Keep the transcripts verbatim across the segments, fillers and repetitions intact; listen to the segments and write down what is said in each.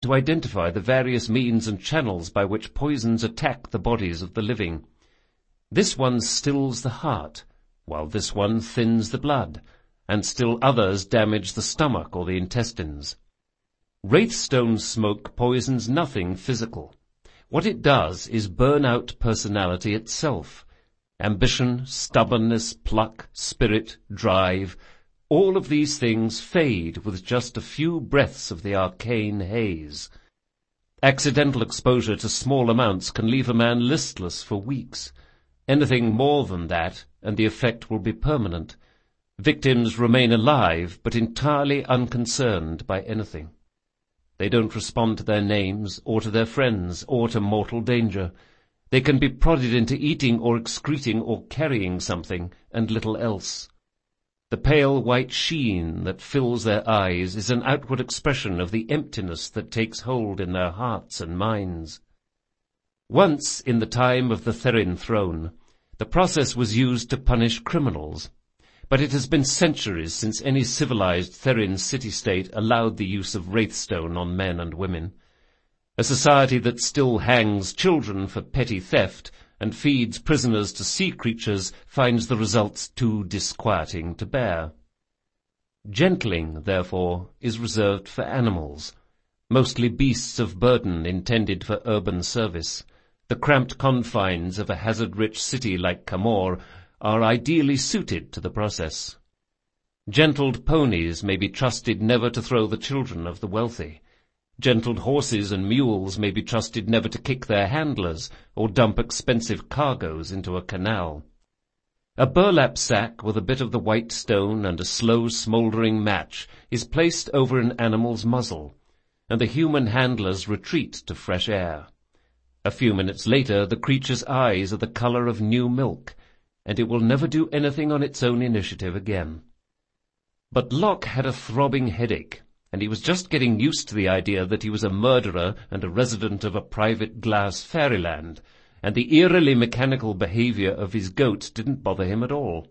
to identify the various means and channels by which poisons attack the bodies of the living. This one stills the heart, while this one thins the blood, and still others damage the stomach or the intestines. Wraithstone smoke poisons nothing physical. What it does is burn out personality itself. Ambition, stubbornness, pluck, spirit, drive, all of these things fade with just a few breaths of the arcane haze. Accidental exposure to small amounts can leave a man listless for weeks. Anything more than that, and the effect will be permanent. Victims remain alive, but entirely unconcerned by anything. They don't respond to their names, or to their friends, or to mortal danger. They can be prodded into eating or excreting or carrying something, and little else. The pale white sheen that fills their eyes is an outward expression of the emptiness that takes hold in their hearts and minds. Once, in the time of the Therin throne, the process was used to punish criminals, but it has been centuries since any civilized Therin city-state allowed the use of wraithstone on men and women. A society that still hangs children for petty theft and feeds prisoners to sea creatures finds the results too disquieting to bear. Gentling, therefore, is reserved for animals, mostly beasts of burden intended for urban service. The cramped confines of a hazard-rich city like Camor are ideally suited to the process. Gentled ponies may be trusted never to throw the children of the wealthy. Gentled horses and mules may be trusted never to kick their handlers or dump expensive cargoes into a canal. A burlap sack with a bit of the white stone and a slow smouldering match is placed over an animal's muzzle, and the human handlers retreat to fresh air. A few minutes later, the creature's eyes are the color of new milk, and it will never do anything on its own initiative again. But Locke had a throbbing headache, and he was just getting used to the idea that he was a murderer and a resident of a private glass fairyland, and the eerily mechanical behavior of his goat didn't bother him at all.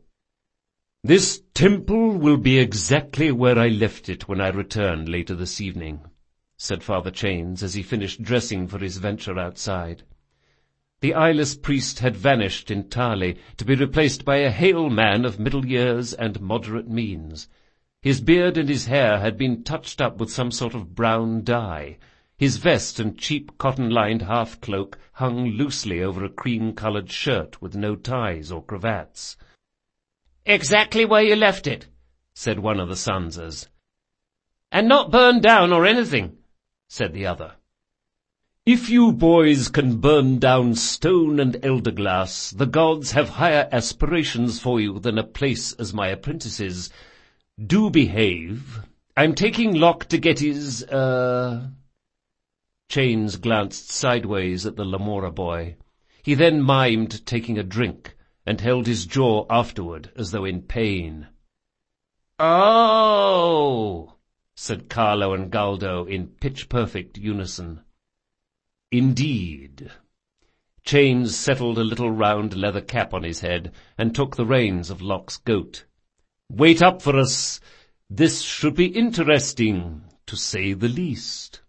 "This temple will be exactly where I left it when I return later this evening," said Father Chains as he finished dressing for his venture outside. The eyeless priest had vanished entirely, to be replaced by a hale man of middle years and moderate means. His beard and his hair had been touched up with some sort of brown dye. His vest and cheap cotton-lined half-cloak hung loosely over a cream-coloured shirt with no ties or cravats. "Exactly where you left it," said one of the Sanzas. "And not burned down or anything," said the other. "If you boys can burn down stone and elderglass, the gods have higher aspirations for you than a place as my apprentices. Do behave. I'm taking Locke to get his, uh... Chains glanced sideways at the Lamora boy. He then mimed taking a drink, and held his jaw afterward as though in pain. "Oh!" said Carlo and Galdo in pitch-perfect unison. "Indeed." Chains settled a little round leather cap on his head and took the reins of Locke's goat. "Wait up for us. This should be interesting, to say the least."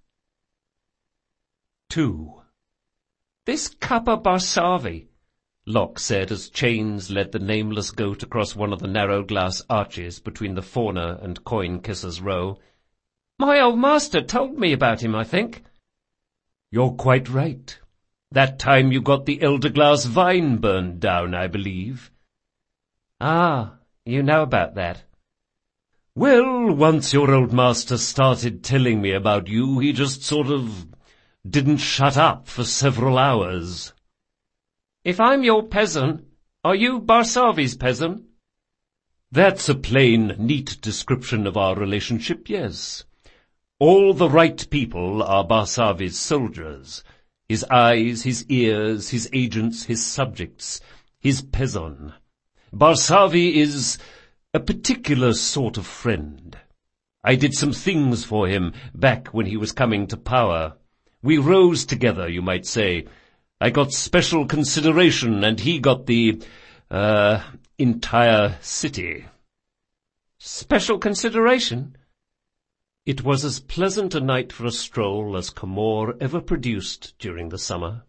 Two. "This Kappa Barsavi," Locke said as Chains led the nameless goat across one of the narrow glass arches between the Fauna and Coin-Kissers Row. "My old master told me about him, I think." "You're quite right. That time you got the elderglass vine burned down, I believe." "Ah, you know about that." "Well, once your old master started telling me about you, he just sort of didn't shut up for several hours." "If I'm your peasant, are you Barsavi's peasant?" "That's a plain, neat description of our relationship, yes. All the right people are Barsavi's soldiers. His eyes, his ears, his agents, his subjects, his peasant. Barsavi is a particular sort of friend. I did some things for him back when he was coming to power. We rose together, you might say. I got special consideration, and he got the, uh, entire city." "Special consideration?" It was as pleasant a night for a stroll as Comore ever produced during the summer.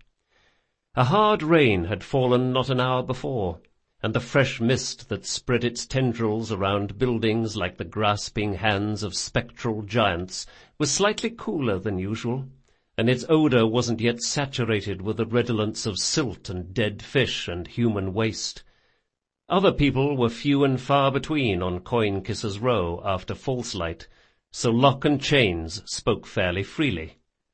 A hard rain had fallen not an hour before, and the fresh mist that spread its tendrils around buildings like the grasping hands of spectral giants was slightly cooler than usual, and its odour wasn't yet saturated with the redolence of silt and dead fish and human waste. Other people were few and far between on Coin-Kisser's Row after false light, so Lock and Chains spoke fairly freely.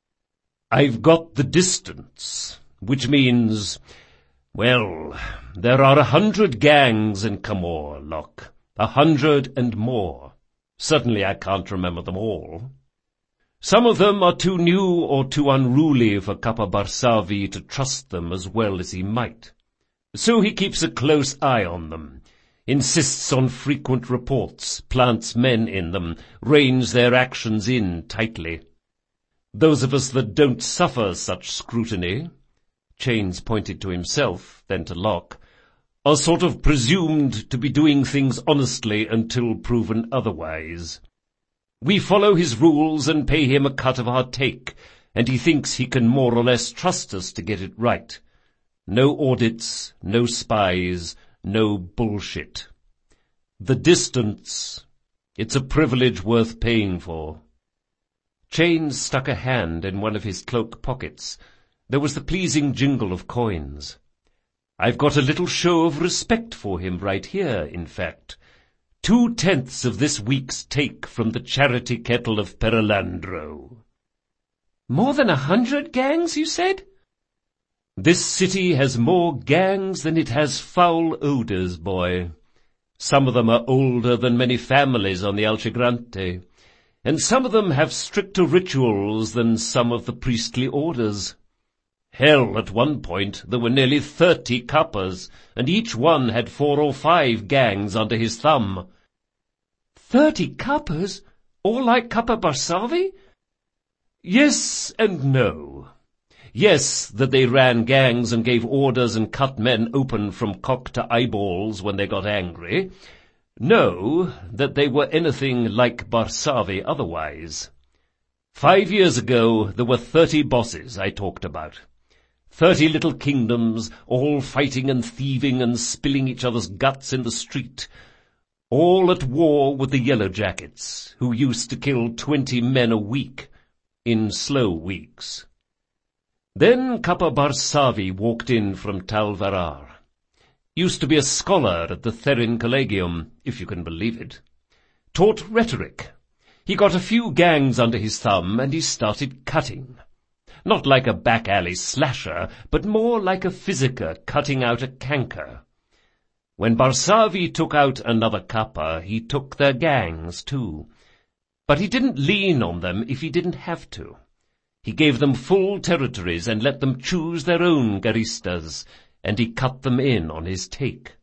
"I've got the distance, which means, well, there are a hundred gangs in Comore, Lock. A hundred and more. Certainly I can't remember them all. Some of them are too new or too unruly for Kappa Barsavi to trust them as well as he might. So he keeps a close eye on them, insists on frequent reports, plants men in them, reins their actions in tightly. Those of us that don't suffer such scrutiny," Chains pointed to himself, then to Lock, "are sort of presumed to be doing things honestly until proven otherwise. We follow his rules and pay him a cut of our take, and he thinks he can more or less trust us to get it right. No audits, no spies, no bullshit. The distance, it's a privilege worth paying for." Chains stuck a hand in one of his cloak pockets. There was the pleasing jingle of coins. "I've got a little show of respect for him right here, in fact. Two-tenths of this week's take from the charity kettle of Perelandro." "More than a hundred gangs, you said?" "This city has more gangs than it has foul odours, boy. Some of them are older than many families on the Alchigrante, and some of them have stricter rituals than some of the priestly orders. Hell, at one point there were nearly thirty kappas, and each one had four or five gangs under his thumb." "Thirty kappas? All like Kappa Barsavi?" "Yes and no. Yes, that they ran gangs and gave orders and cut men open from cock to eyeballs when they got angry. No, that they were anything like Barsavi otherwise. Five years ago there were thirty bosses I talked about. Thirty little kingdoms, all fighting and thieving and spilling each other's guts in the street. All at war with the Yellow Jackets, who used to kill twenty men a week, in slow weeks. Then Kappa Barsavi walked in from Tal Varar. Used to be a scholar at the Therin Collegium, if you can believe it. Taught rhetoric. He got a few gangs under his thumb and he started cutting. Not like a back-alley slasher, but more like a physiker cutting out a canker. When Barsavi took out another kappa, he took their gangs too. But he didn't lean on them if he didn't have to. He gave them full territories and let them choose their own garistas, and he cut them in on his take.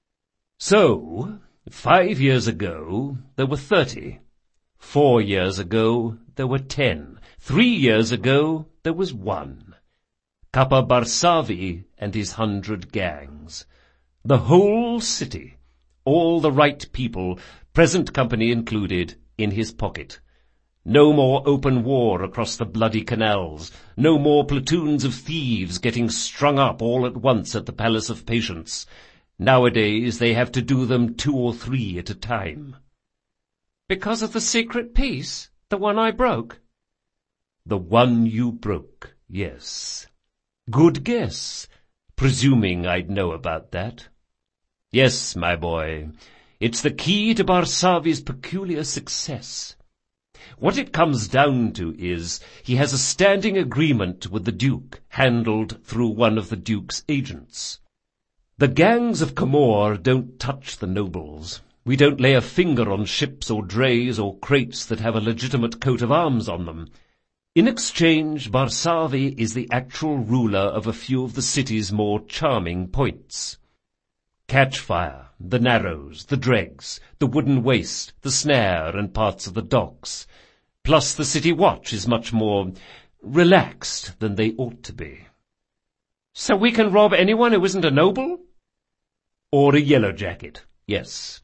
So, five years ago, there were thirty. Four years ago, there were ten. Three years ago, there was one. Kappa Barsavi and his hundred gangs. The whole city, all the right people, present company included, in his pocket. No more open war across the bloody canals. No more platoons of thieves getting strung up all at once at the Palace of Patience. Nowadays they have to do them two or three at a time. Because of the secret peace? The one I broke? The one you broke, yes. Good guess, presuming I'd know about that. Yes, my boy, it's the key to Barsavi's peculiar success. What it comes down to is he has a standing agreement with the Duke, handled through one of the Duke's agents. The gangs of Comore don't touch the nobles. We don't lay a finger on ships or drays or crates that have a legitimate coat of arms on them. In exchange, Barsavi is the actual ruler of a few of the city's more charming points. Catchfire, the Narrows, the Dregs, the Wooden Waste, the Snare, and parts of the docks. Plus the city watch is much more relaxed than they ought to be. So we can rob anyone who isn't a noble? Or a Yellow Jacket, yes.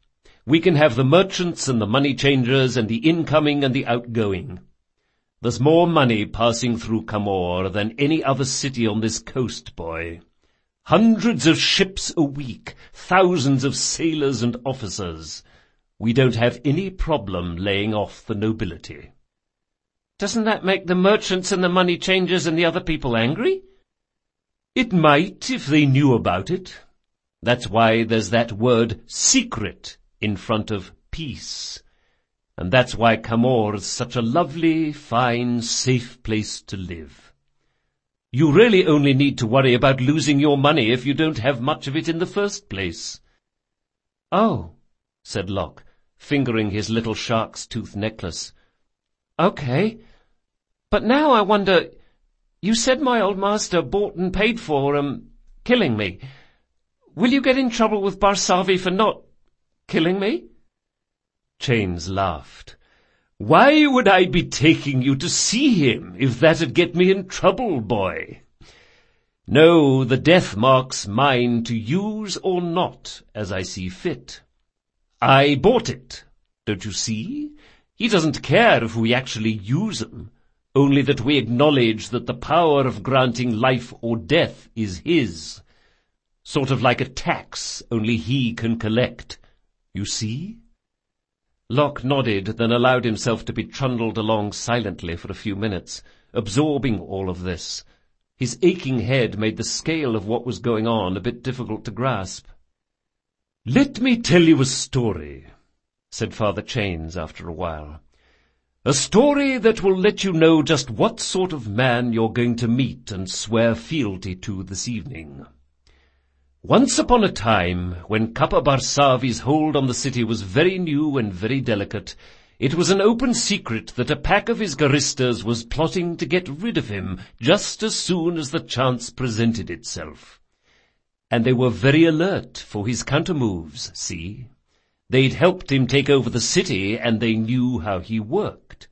We can have the merchants and the money changers and the incoming and the outgoing. There's more money passing through Camor than any other city on this coast, boy. Hundreds of ships a week, thousands of sailors and officers. We don't have any problem laying off the nobility. Doesn't that make the merchants and the money changers and the other people angry? It might if they knew about it. That's why there's that word secret in front of peace. And that's why Camor is such a lovely, fine, safe place to live. You really only need to worry about losing your money if you don't have much of it in the first place. Oh, said Locke, fingering his little shark's tooth necklace. Okay. But now I wonder, you said my old master bought and paid for, um, killing me. Will you get in trouble with Barsavi for not killing me? Chains laughed. Why would I be taking you to see him if that'd get me in trouble, boy? No, the death mark's mine to use or not as I see fit. I bought it, don't you see? He doesn't care if we actually use 'em, only that we acknowledge that the power of granting life or death is his. Sort of like a tax only he can collect. You see? Locke nodded, then allowed himself to be trundled along silently for a few minutes, absorbing all of this. His aching head made the scale of what was going on a bit difficult to grasp. "Let me tell you a story," said Father Chains after a while. "A story that will let you know just what sort of man you're going to meet and swear fealty to this evening. Once upon a time, when Kappa Barsavi's hold on the city was very new and very delicate, it was an open secret that a pack of his Garistas was plotting to get rid of him just as soon as the chance presented itself. And they were very alert for his countermoves, see? They'd helped him take over the city, and they knew how he worked.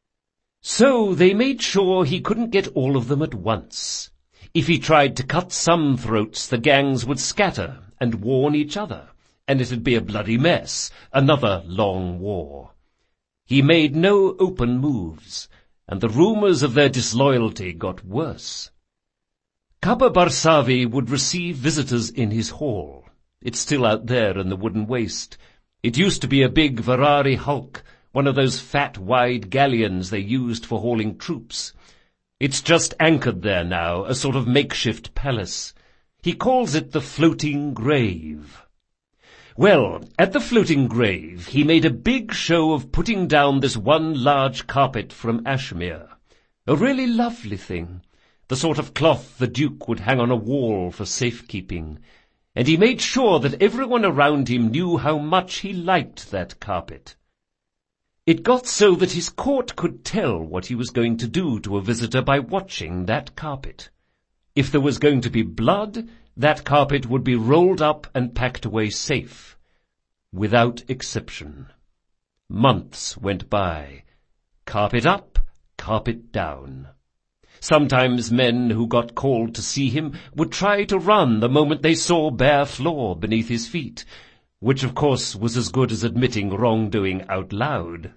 So they made sure he couldn't get all of them at once. If he tried to cut some throats, the gangs would scatter and warn each other, and it'd be a bloody mess, another long war. He made no open moves, and the rumors of their disloyalty got worse. Kappa Barsavi would receive visitors in his hall. It's still out there in the wooden waste. It used to be a big Varari hulk, one of those fat, wide galleons they used for hauling troops. It's just anchored there now, a sort of makeshift palace. He calls it the Floating Grave. Well, at the Floating Grave, he made a big show of putting down this one large carpet from Ashmere. A really lovely thing, the sort of cloth the Duke would hang on a wall for safekeeping. And he made sure that everyone around him knew how much he liked that carpet. It got so that his court could tell what he was going to do to a visitor by watching that carpet. If there was going to be blood, that carpet would be rolled up and packed away safe, without exception. Months went by. Carpet up, carpet down. Sometimes men who got called to see him would try to run the moment they saw bare floor beneath his feet, which of course was as good as admitting wrongdoing out loud.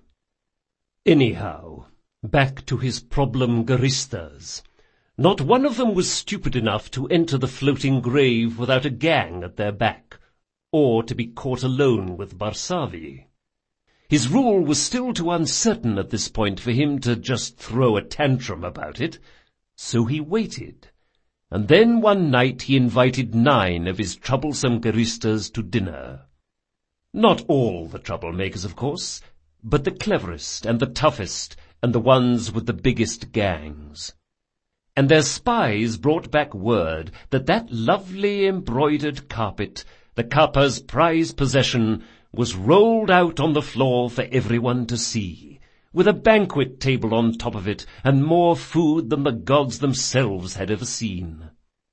Anyhow, back to his problem Garistas. Not one of them was stupid enough to enter the Floating Grave without a gang at their back, or to be caught alone with Barsavi. His rule was still too uncertain at this point for him to just throw a tantrum about it, so he waited. And then one night he invited nine of his troublesome Garistas to dinner. Not all the troublemakers, of course, but the cleverest and the toughest and the ones with the biggest gangs. And their spies brought back word that that lovely embroidered carpet, the Kappa's prized possession, was rolled out on the floor for everyone to see, with a banquet table on top of it and more food than the gods themselves had ever seen.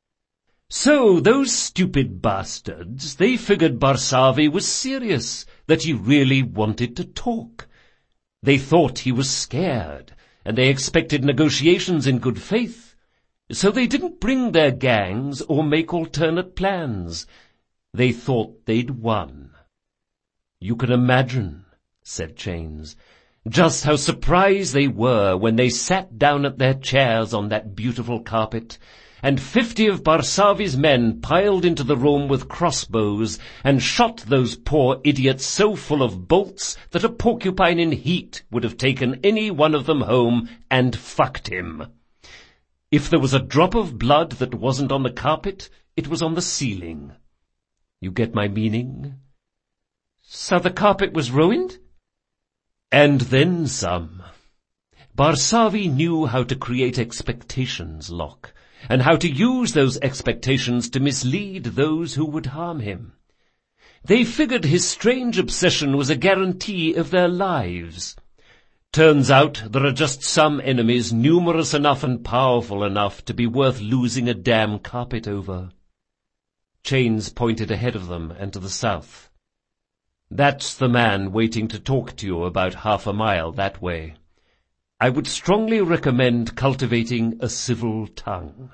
So those stupid bastards, they figured Barsavi was serious, that he really wanted to talk. They thought he was scared, and they expected negotiations in good faith. So they didn't bring their gangs or make alternate plans. They thought they'd won. "You can imagine," said Chains, "just how surprised they were when they sat down at their chairs on that beautiful carpet, and fifty of Barsavi's men piled into the room with crossbows and shot those poor idiots so full of bolts that a porcupine in heat would have taken any one of them home and fucked him. If there was a drop of blood that wasn't on the carpet, it was on the ceiling. You get my meaning?" "So the carpet was ruined?" "And then some. Barsavi knew how to create expectations, Locke, and how to use those expectations to mislead those who would harm him. They figured his strange obsession was a guarantee of their lives. Turns out there are just some enemies numerous enough and powerful enough to be worth losing a damn carpet over." Chains pointed ahead of them and to the south. "That's the man waiting to talk to you about half a mile that way. I would strongly recommend cultivating a civil tongue."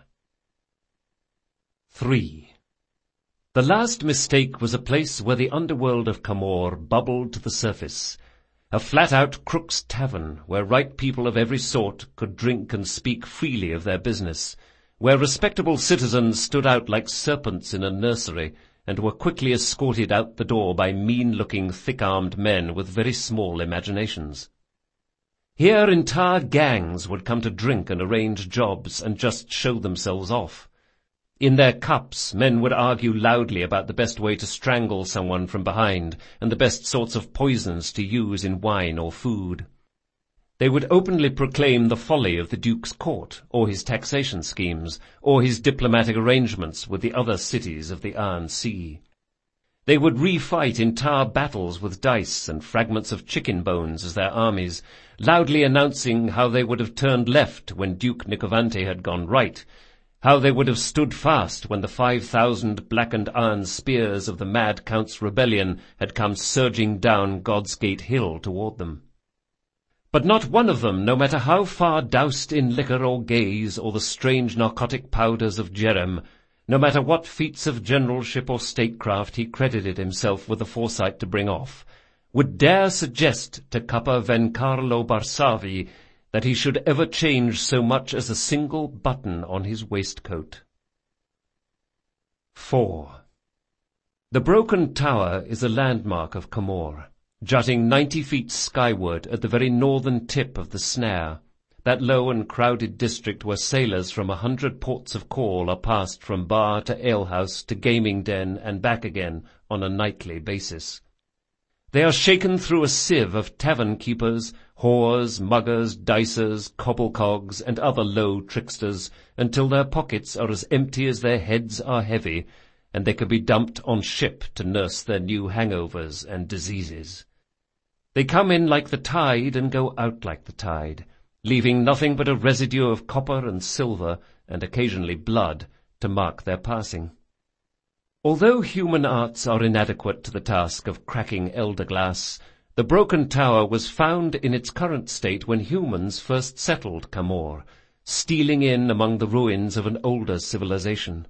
Three. The last mistake was a place where the underworld of Camor bubbled to the surface, a flat-out crook's tavern where right people of every sort could drink and speak freely of their business, where respectable citizens stood out like serpents in a nursery and were quickly escorted out the door by mean-looking, thick-armed men with very small imaginations. Here entire gangs would come to drink and arrange jobs and just show themselves off. In their cups, men would argue loudly about the best way to strangle someone from behind and the best sorts of poisons to use in wine or food. They would openly proclaim the folly of the Duke's court, or his taxation schemes, or his diplomatic arrangements with the other cities of the Iron Sea. They would refight entire battles with dice and fragments of chicken bones as their armies, loudly announcing how they would have turned left when Duke Nicovante had gone right, how they would have stood fast when the five thousand blackened iron spears of the Mad Count's rebellion had come surging down God's Gate Hill toward them. But not one of them, no matter how far doused in liquor or gaze or the strange narcotic powders of Jerem, no matter what feats of generalship or statecraft he credited himself with the foresight to bring off, would dare suggest to Capa Vencarlo Barsavi that he should ever change so much as a single button on his waistcoat. Four. The Broken Tower is a landmark of Camor, jutting ninety feet skyward at the very northern tip of the Snare, that low and crowded district where sailors from a hundred ports of call are passed from bar to alehouse to gaming den and back again on a nightly basis. They are shaken through a sieve of tavern-keepers, whores, muggers, dicers, cobblecogs, and other low tricksters, until their pockets are as empty as their heads are heavy, and they can be dumped on ship to nurse their new hangovers and diseases. They come in like the tide and go out like the tide, leaving nothing but a residue of copper and silver, and occasionally blood, to mark their passing. Although human arts are inadequate to the task of cracking elder glass, the Broken Tower was found in its current state when humans first settled Camor, stealing in among the ruins of an older civilization.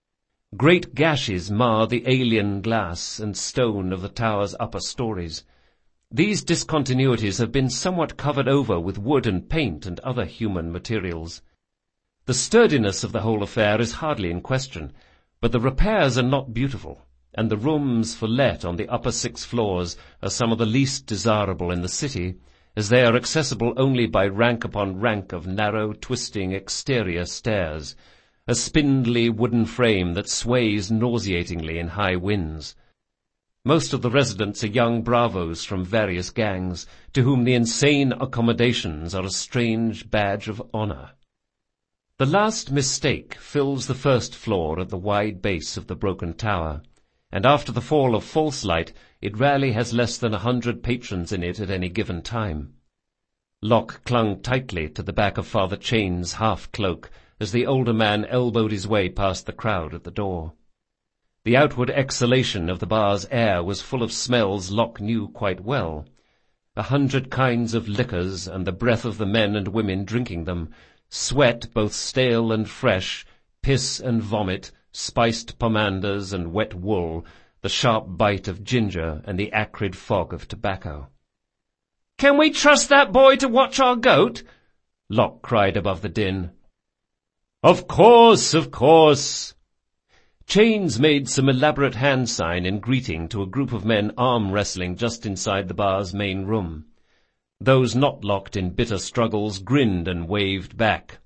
Great gashes mar the alien glass and stone of the tower's upper stories. These discontinuities have been somewhat covered over with wood and paint and other human materials. The sturdiness of the whole affair is hardly in question, but the repairs are not beautiful, and the rooms for let on the upper six floors are some of the least desirable in the city, as they are accessible only by rank upon rank of narrow, twisting exterior stairs, a spindly wooden frame that sways nauseatingly in high winds. Most of the residents are young bravos from various gangs, to whom the insane accommodations are a strange badge of honor. The last mistake fills the first floor at the wide base of the Broken Tower, and after the fall of False Light, it rarely has less than a hundred patrons in it at any given time. Locke clung tightly to the back of Father Chain's half-cloak as the older man elbowed his way past the crowd at the door. The outward exhalation of the bar's air was full of smells Locke knew quite well. A hundred kinds of liquors and the breath of the men and women drinking them, sweat both stale and fresh, piss and vomit, spiced pomanders and wet wool, the sharp bite of ginger and the acrid fog of tobacco. "Can we trust that boy to watch our goat?" Locke cried above the din. "Of course, of course." Chains made some elaborate hand sign in greeting to a group of men arm-wrestling just inside the bar's main room. Those not locked in bitter struggles grinned and waved back.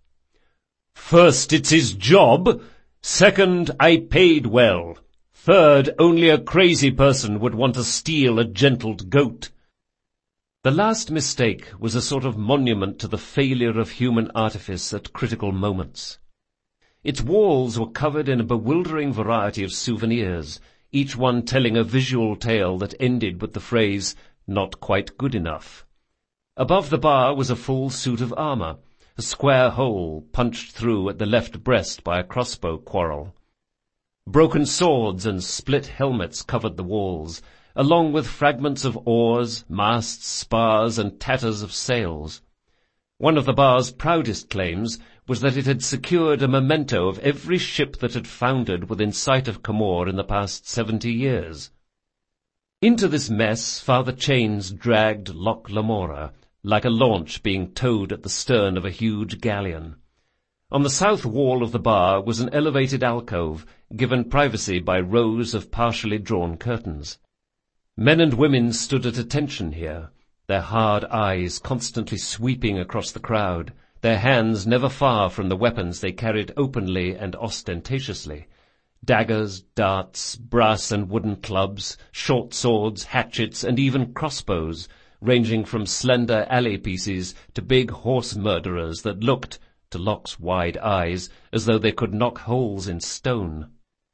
"First, it's his job. Second, I paid well. Third, only a crazy person would want to steal a gentled goat." The last mistake was a sort of monument to the failure of human artifice at critical moments. Its walls were covered in a bewildering variety of souvenirs, each one telling a visual tale that ended with the phrase, "not quite good enough." Above the bar was a full suit of armor, a square hole punched through at the left breast by a crossbow quarrel. Broken swords and split helmets covered the walls, along with fragments of oars, masts, spars, and tatters of sails. One of the bar's proudest claims was that it had secured a memento of every ship that had foundered within sight of Comore in the past seventy years. Into this mess Father Chains dragged Loch Lamora, like a launch being towed at the stern of a huge galleon. On the south wall of the bar was an elevated alcove, given privacy by rows of partially drawn curtains. Men and women stood at attention here, their hard eyes constantly sweeping across the crowd, their hands never far from the weapons they carried openly and ostentatiously. Daggers, darts, brass and wooden clubs, short swords, hatchets, and even crossbows, ranging from slender alley pieces to big horse murderers that looked, to Locke's wide eyes, as though they could knock holes in stone.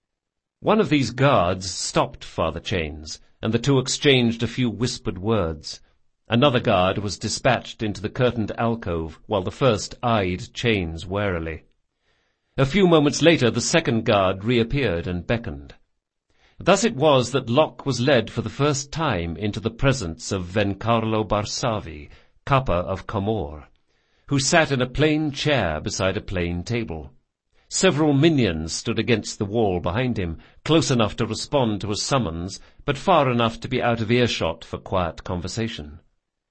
One of these guards stopped Father Chains, and the two exchanged a few whispered words. Another guard was dispatched into the curtained alcove, while the first eyed Chains warily. A few moments later the second guard reappeared and beckoned. Thus it was that Locke was led for the first time into the presence of Vencarlo Barsavi, Kappa of Comore, who sat in a plain chair beside a plain table. Several minions stood against the wall behind him, close enough to respond to a summons, but far enough to be out of earshot for quiet conversation.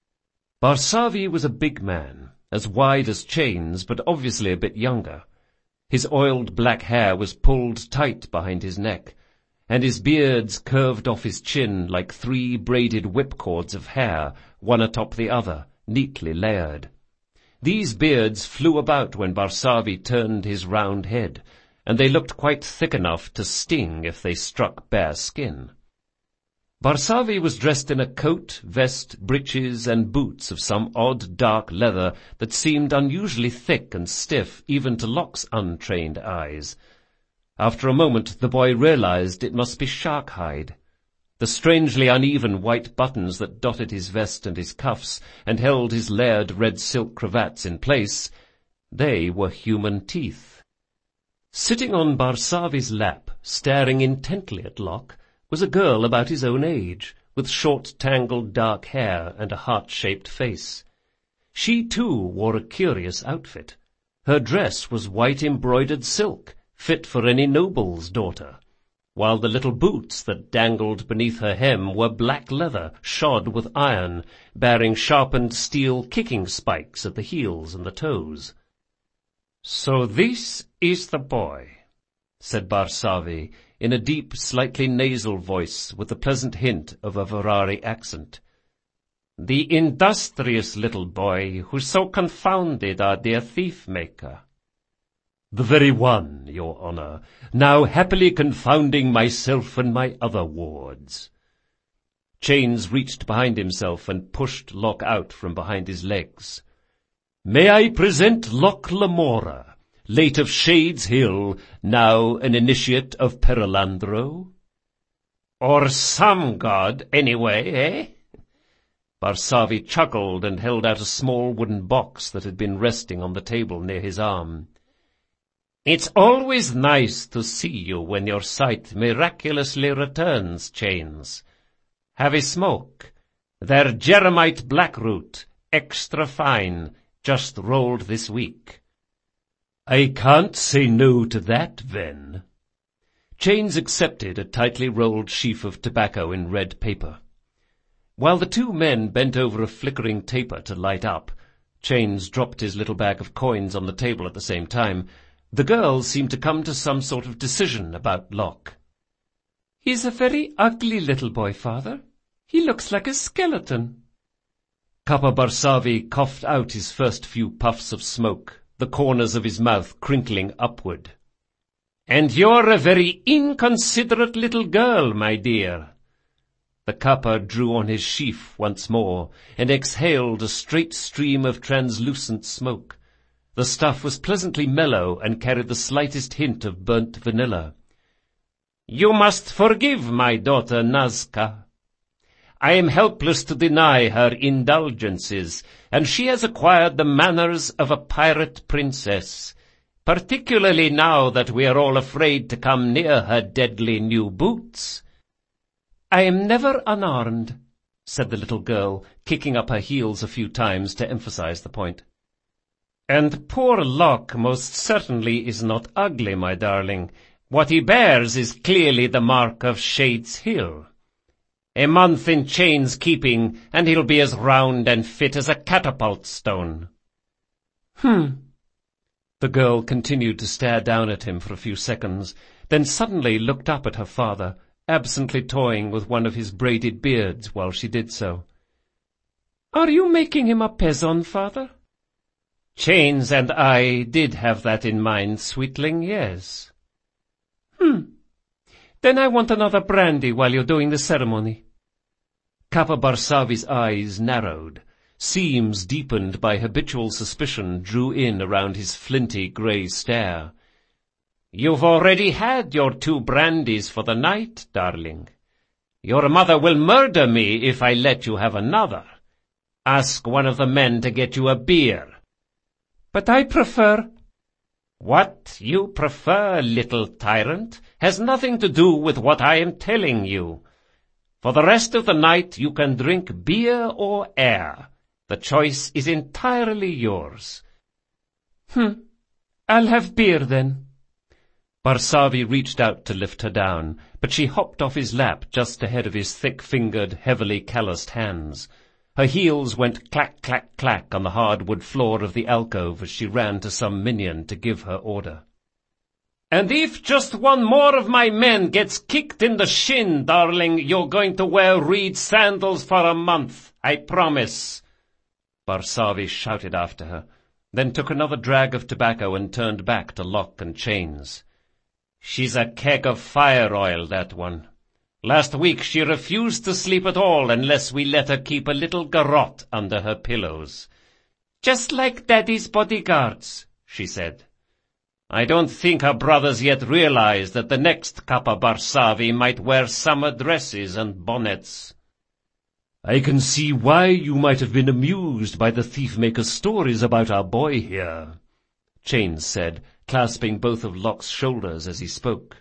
Barsavi was a big man, as wide as Chains, but obviously a bit younger. His oiled black hair was pulled tight behind his neck, and his beards curved off his chin like three braided whipcords of hair, one atop the other, neatly layered. These beards flew about when Barsavi turned his round head, and they looked quite thick enough to sting if they struck bare skin. Barsavi was dressed in a coat, vest, breeches, and boots of some odd dark leather that seemed unusually thick and stiff even to Locke's untrained eyes. After a moment the boy realized it must be shark hide. The strangely uneven white buttons that dotted his vest and his cuffs and held his layered red silk cravats in place, they were human teeth. Sitting on Barsavi's lap, staring intently at Locke, was a girl about his own age, with short tangled dark hair and a heart-shaped face. She too wore a curious outfit. Her dress was white embroidered silk, fit for any noble's daughter, while the little boots that dangled beneath her hem were black leather, shod with iron, bearing sharpened steel kicking spikes at the heels and the toes. "So this is the boy," said Barsavi, in a deep, slightly nasal voice with the pleasant hint of a Varari accent. "The industrious little boy who so confounded our dear thief-maker." "The very one, your honour, now happily confounding myself and my other wards." Chains reached behind himself and pushed Locke out from behind his legs. "May I present Loch Lamora, late of Shades Hill, now an initiate of Perilandro?" "Or some god, anyway, eh?" Barsavi chuckled and held out a small wooden box that had been resting on the table near his arm. "It's always nice to see you when your sight miraculously returns, Chains. Have a smoke. They're Jeremite Blackroot, extra fine, just rolled this week." "I can't say no to that, Ven." Chains accepted a tightly rolled sheaf of tobacco in red paper. While the two men bent over a flickering taper to light up, Chains dropped his little bag of coins on the table at the same time, the girl seemed to come to some sort of decision about Locke. "He's a very ugly little boy, father. He looks like a skeleton." Kapa Barsavi coughed out his first few puffs of smoke, the corners of his mouth crinkling upward. "And you're a very inconsiderate little girl, my dear." The Kappa drew on his sheaf once more and exhaled a straight stream of translucent smoke. The stuff was pleasantly mellow and carried the slightest hint of burnt vanilla. "You must forgive my daughter Nazca. I am helpless to deny her indulgences, and she has acquired the manners of a pirate princess, particularly now that we are all afraid to come near her deadly new boots." "I am never unarmed," said the little girl, kicking up her heels a few times to emphasize the point. "And poor Locke most certainly is not ugly, my darling. What he bears is clearly the mark of Shades Hill. A month in Chains' keeping, and he'll be as round and fit as a catapult stone." Hmm. The girl continued to stare down at him for a few seconds, then suddenly looked up at her father, absently toying with one of his braided beards while she did so. "Are you making him a Pezon, father?" "Chains and I did have that in mind, sweetling, yes." Hmm. Then I want another brandy while you're doing the ceremony." Kapa Barsavi's eyes narrowed. Seams deepened by habitual suspicion drew in around his flinty grey stare. "You've already had your two brandies for the night, darling. Your mother will murder me if I let you have another. Ask one of the men to get you a beer." "But I prefer—" "What you prefer, little tyrant, has nothing to do with what I am telling you. For the rest of the night you can drink beer or air. The choice is entirely yours." Hmm. I'll have beer then." Barsavi reached out to lift her down, but she hopped off his lap just ahead of his thick-fingered, heavily calloused hands. Her heels went clack, clack, clack on the hardwood floor of the alcove as she ran to some minion to give her order. "And if just one more of my men gets kicked in the shin, darling, you're going to wear reed sandals for a month, I promise," Barsavi shouted after her, then took another drag of tobacco and turned back to Locke and Chains. "She's a keg of fire oil, that one. Last week she refused to sleep at all unless we let her keep a little garrote under her pillows. 'Just like Daddy's bodyguards,' she said. I don't think her brothers yet realize that the next Kapa Barsavi might wear summer dresses and bonnets." "I can see why you might have been amused by the thief-maker's stories about our boy here," Chains said, clasping both of Locke's shoulders as he spoke.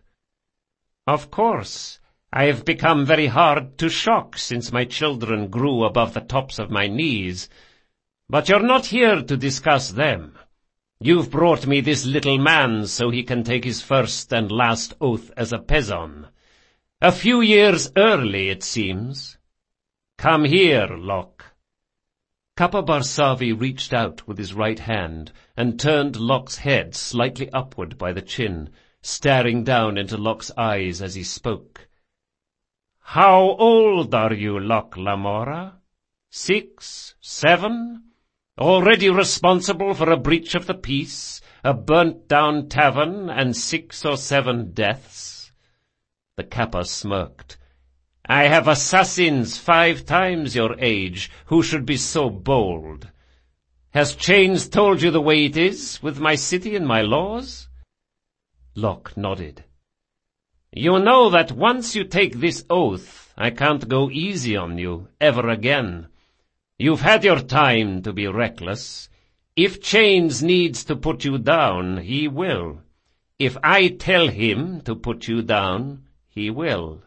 "Of course. I have become very hard to shock since my children grew above the tops of my knees. But you're not here to discuss them. You've brought me this little man so he can take his first and last oath as a Pezon. A few years early, it seems. Come here, Locke." Kapa Barsavi reached out with his right hand and turned Locke's head slightly upward by the chin, staring down into Locke's eyes as he spoke. "How old are you, Locke Lamora? Six? Seven? Already responsible for a breach of the peace, a burnt-down tavern, and six or seven deaths?" The Kappa smirked. "I have assassins five times your age who should be so bold. Has Chains told you the way it is with my city and my laws?" Locke nodded. "You know that once you take this oath, I can't go easy on you ever again. You've had your time to be reckless. If Chains needs to put you down, he will. If I tell him to put you down, he will."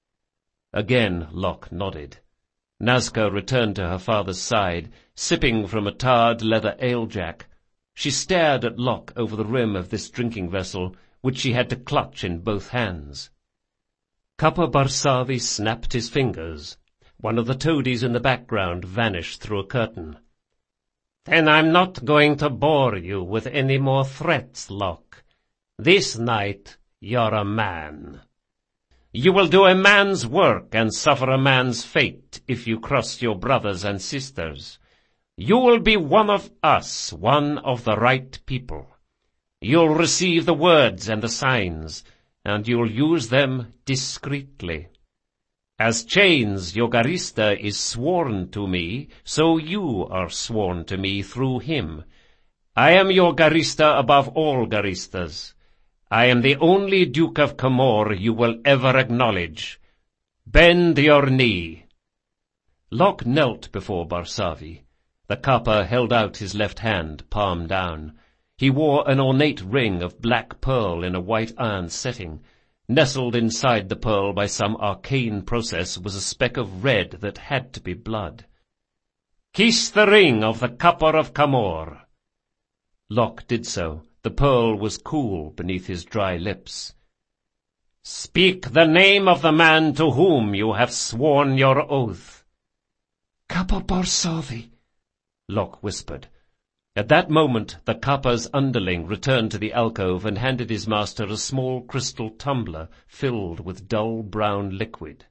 Again Locke nodded. Nazca returned to her father's side, sipping from a tarred leather ale-jack. She stared at Locke over the rim of this drinking vessel, which she had to clutch in both hands. Kapa Barsavi snapped his fingers. One of the toadies in the background vanished through a curtain. "Then I'm not going to bore you with any more threats, Locke. This night you're a man. You will do a man's work and suffer a man's fate if you cross your brothers and sisters. You will be one of us, one of the right people. You'll receive the words and the signs, and you'll use them discreetly. As Chains, your Garista, is sworn to me, so you are sworn to me through him. I am your Garista above all Garistas. I am the only Duke of Camor you will ever acknowledge. Bend your knee." Locke knelt before Barsavi. The Kapa held out his left hand, palm down. He wore an ornate ring of black pearl in a white iron setting. Nestled inside the pearl by some arcane process was a speck of red that had to be blood. "Kiss the ring of the Kapa of Camor." Locke did so. The pearl was cool beneath his dry lips. "Speak the name of the man to whom you have sworn your oath." "Kapa Barsavi," Locke whispered. At that moment the Kapa's underling returned to the alcove and handed his master a small crystal tumbler filled with dull brown liquid.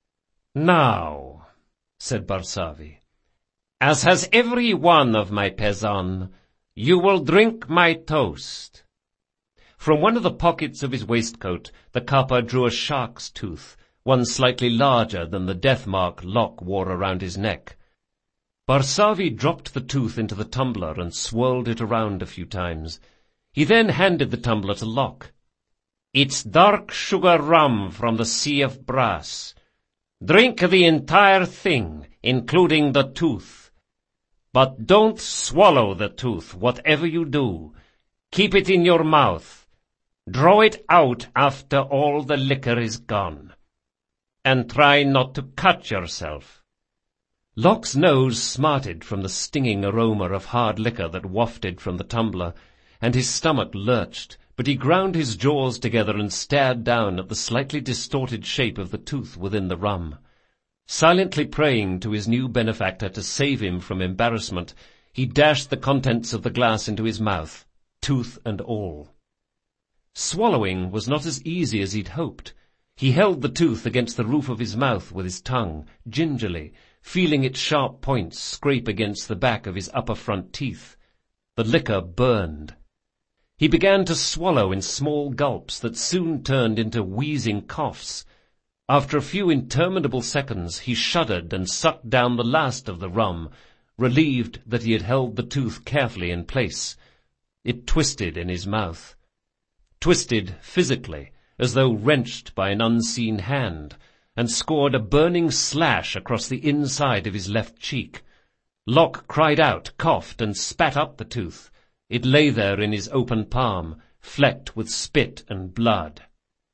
"Now," said Barsavi, "as has every one of my Pezon, you will drink my toast." From one of the pockets of his waistcoat the Kapa drew a shark's tooth, one slightly larger than the death mark Locke wore around his neck. Barsavi dropped the tooth into the tumbler and swirled it around a few times. He then handed the tumbler to Locke. "It's dark sugar rum from the Sea of Brass. Drink the entire thing, including the tooth. But don't swallow the tooth, whatever you do. Keep it in your mouth. Draw it out after all the liquor is gone. And try not to cut yourself." Locke's nose smarted from the stinging aroma of hard liquor that wafted from the tumbler, and his stomach lurched, but he ground his jaws together and stared down at the slightly distorted shape of the tooth within the rum. Silently praying to his new benefactor to save him from embarrassment, he dashed the contents of the glass into his mouth, tooth and all. Swallowing was not as easy as he'd hoped. He held the tooth against the roof of his mouth with his tongue, gingerly, feeling its sharp points scrape against the back of his upper front teeth. The liquor burned. He began to swallow in small gulps that soon turned into wheezing coughs. After a few interminable seconds he shuddered and sucked down the last of the rum, relieved that he had held the tooth carefully in place. It twisted in his mouth. Twisted physically, as though wrenched by an unseen hand, and scored a burning slash across the inside of his left cheek. Locke cried out, coughed, and spat up the tooth. It lay there in his open palm, flecked with spit and blood.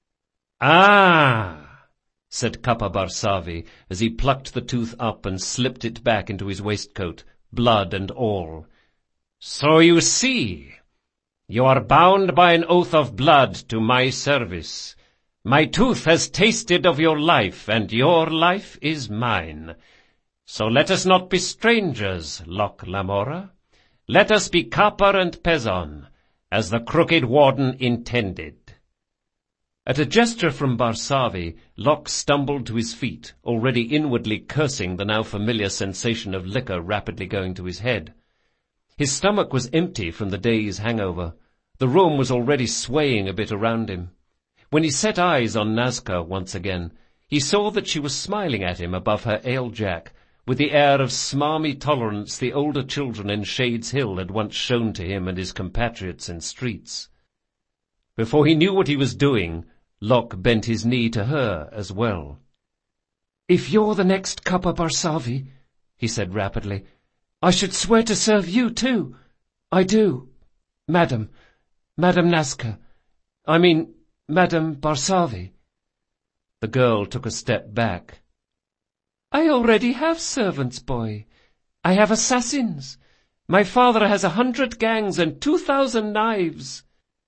"Ah!" said Kapa Barsavi, as he plucked the tooth up and slipped it back into his waistcoat, blood and all. "So you see, you are bound by an oath of blood to my service. My tooth has tasted of your life, and your life is mine. So let us not be strangers, Locke Lamora. Let us be Kapa and Pezon, as the crooked warden intended." At a gesture from Barsavi, Locke stumbled to his feet, already inwardly cursing the now familiar sensation of liquor rapidly going to his head. His stomach was empty from the day's hangover. The room was already swaying a bit around him. When he set eyes on Nazca once again, he saw that she was smiling at him above her ale-jack, with the air of smarmy tolerance the older children in Shades Hill had once shown to him and his compatriots in streets. Before he knew what he was doing, Locke bent his knee to her as well. "If you're the next Kapa Barsavi," he said rapidly, "I should swear to serve you too. I do. Madam, Madam Nazca. I mean, Madam Barsavi." The girl took a step back. "I already have servants, boy. I have assassins. My father has a hundred gangs and two thousand knives."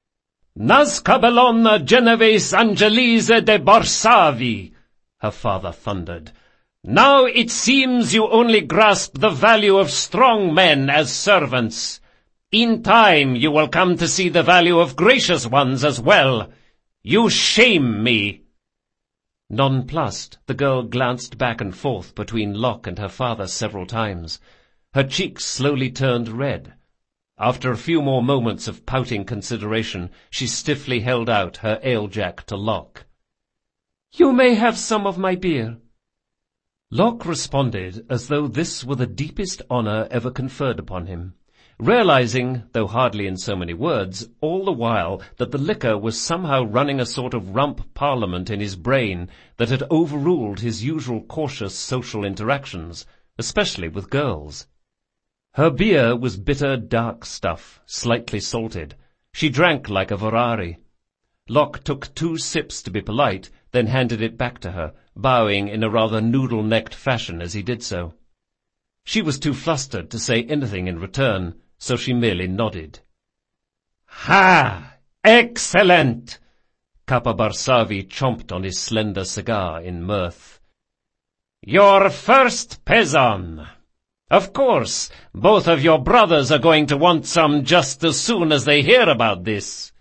Nasca bellona Genovese Angelise de Barsavi, her father thundered. Now it seems you only grasp the value of strong men as servants. In time you will come to see the value of gracious ones as well. You shame me. Nonplussed, the girl glanced back and forth between Locke and her father several times. Her cheeks slowly turned red. After a few more moments of pouting consideration, she stiffly held out her ale-jack to Locke. "You may have some of my beer." Locke responded as though this were the deepest honour ever conferred upon him, realizing, though hardly in so many words, all the while that the liquor was somehow running a sort of rump parliament in his brain that had overruled his usual cautious social interactions, especially with girls. Her beer was bitter, dark stuff, slightly salted. She drank like a Ferrari. Locke took two sips to be polite, then handed it back to her, bowing in a rather noodle-necked fashion as he did so. She was too flustered to say anything in return, so she merely nodded. "Ha! Excellent!" Kappa Barsavi chomped on his slender cigar in mirth. "Your first Pezon! Of course, both of your brothers are going to want some just as soon as they hear about this."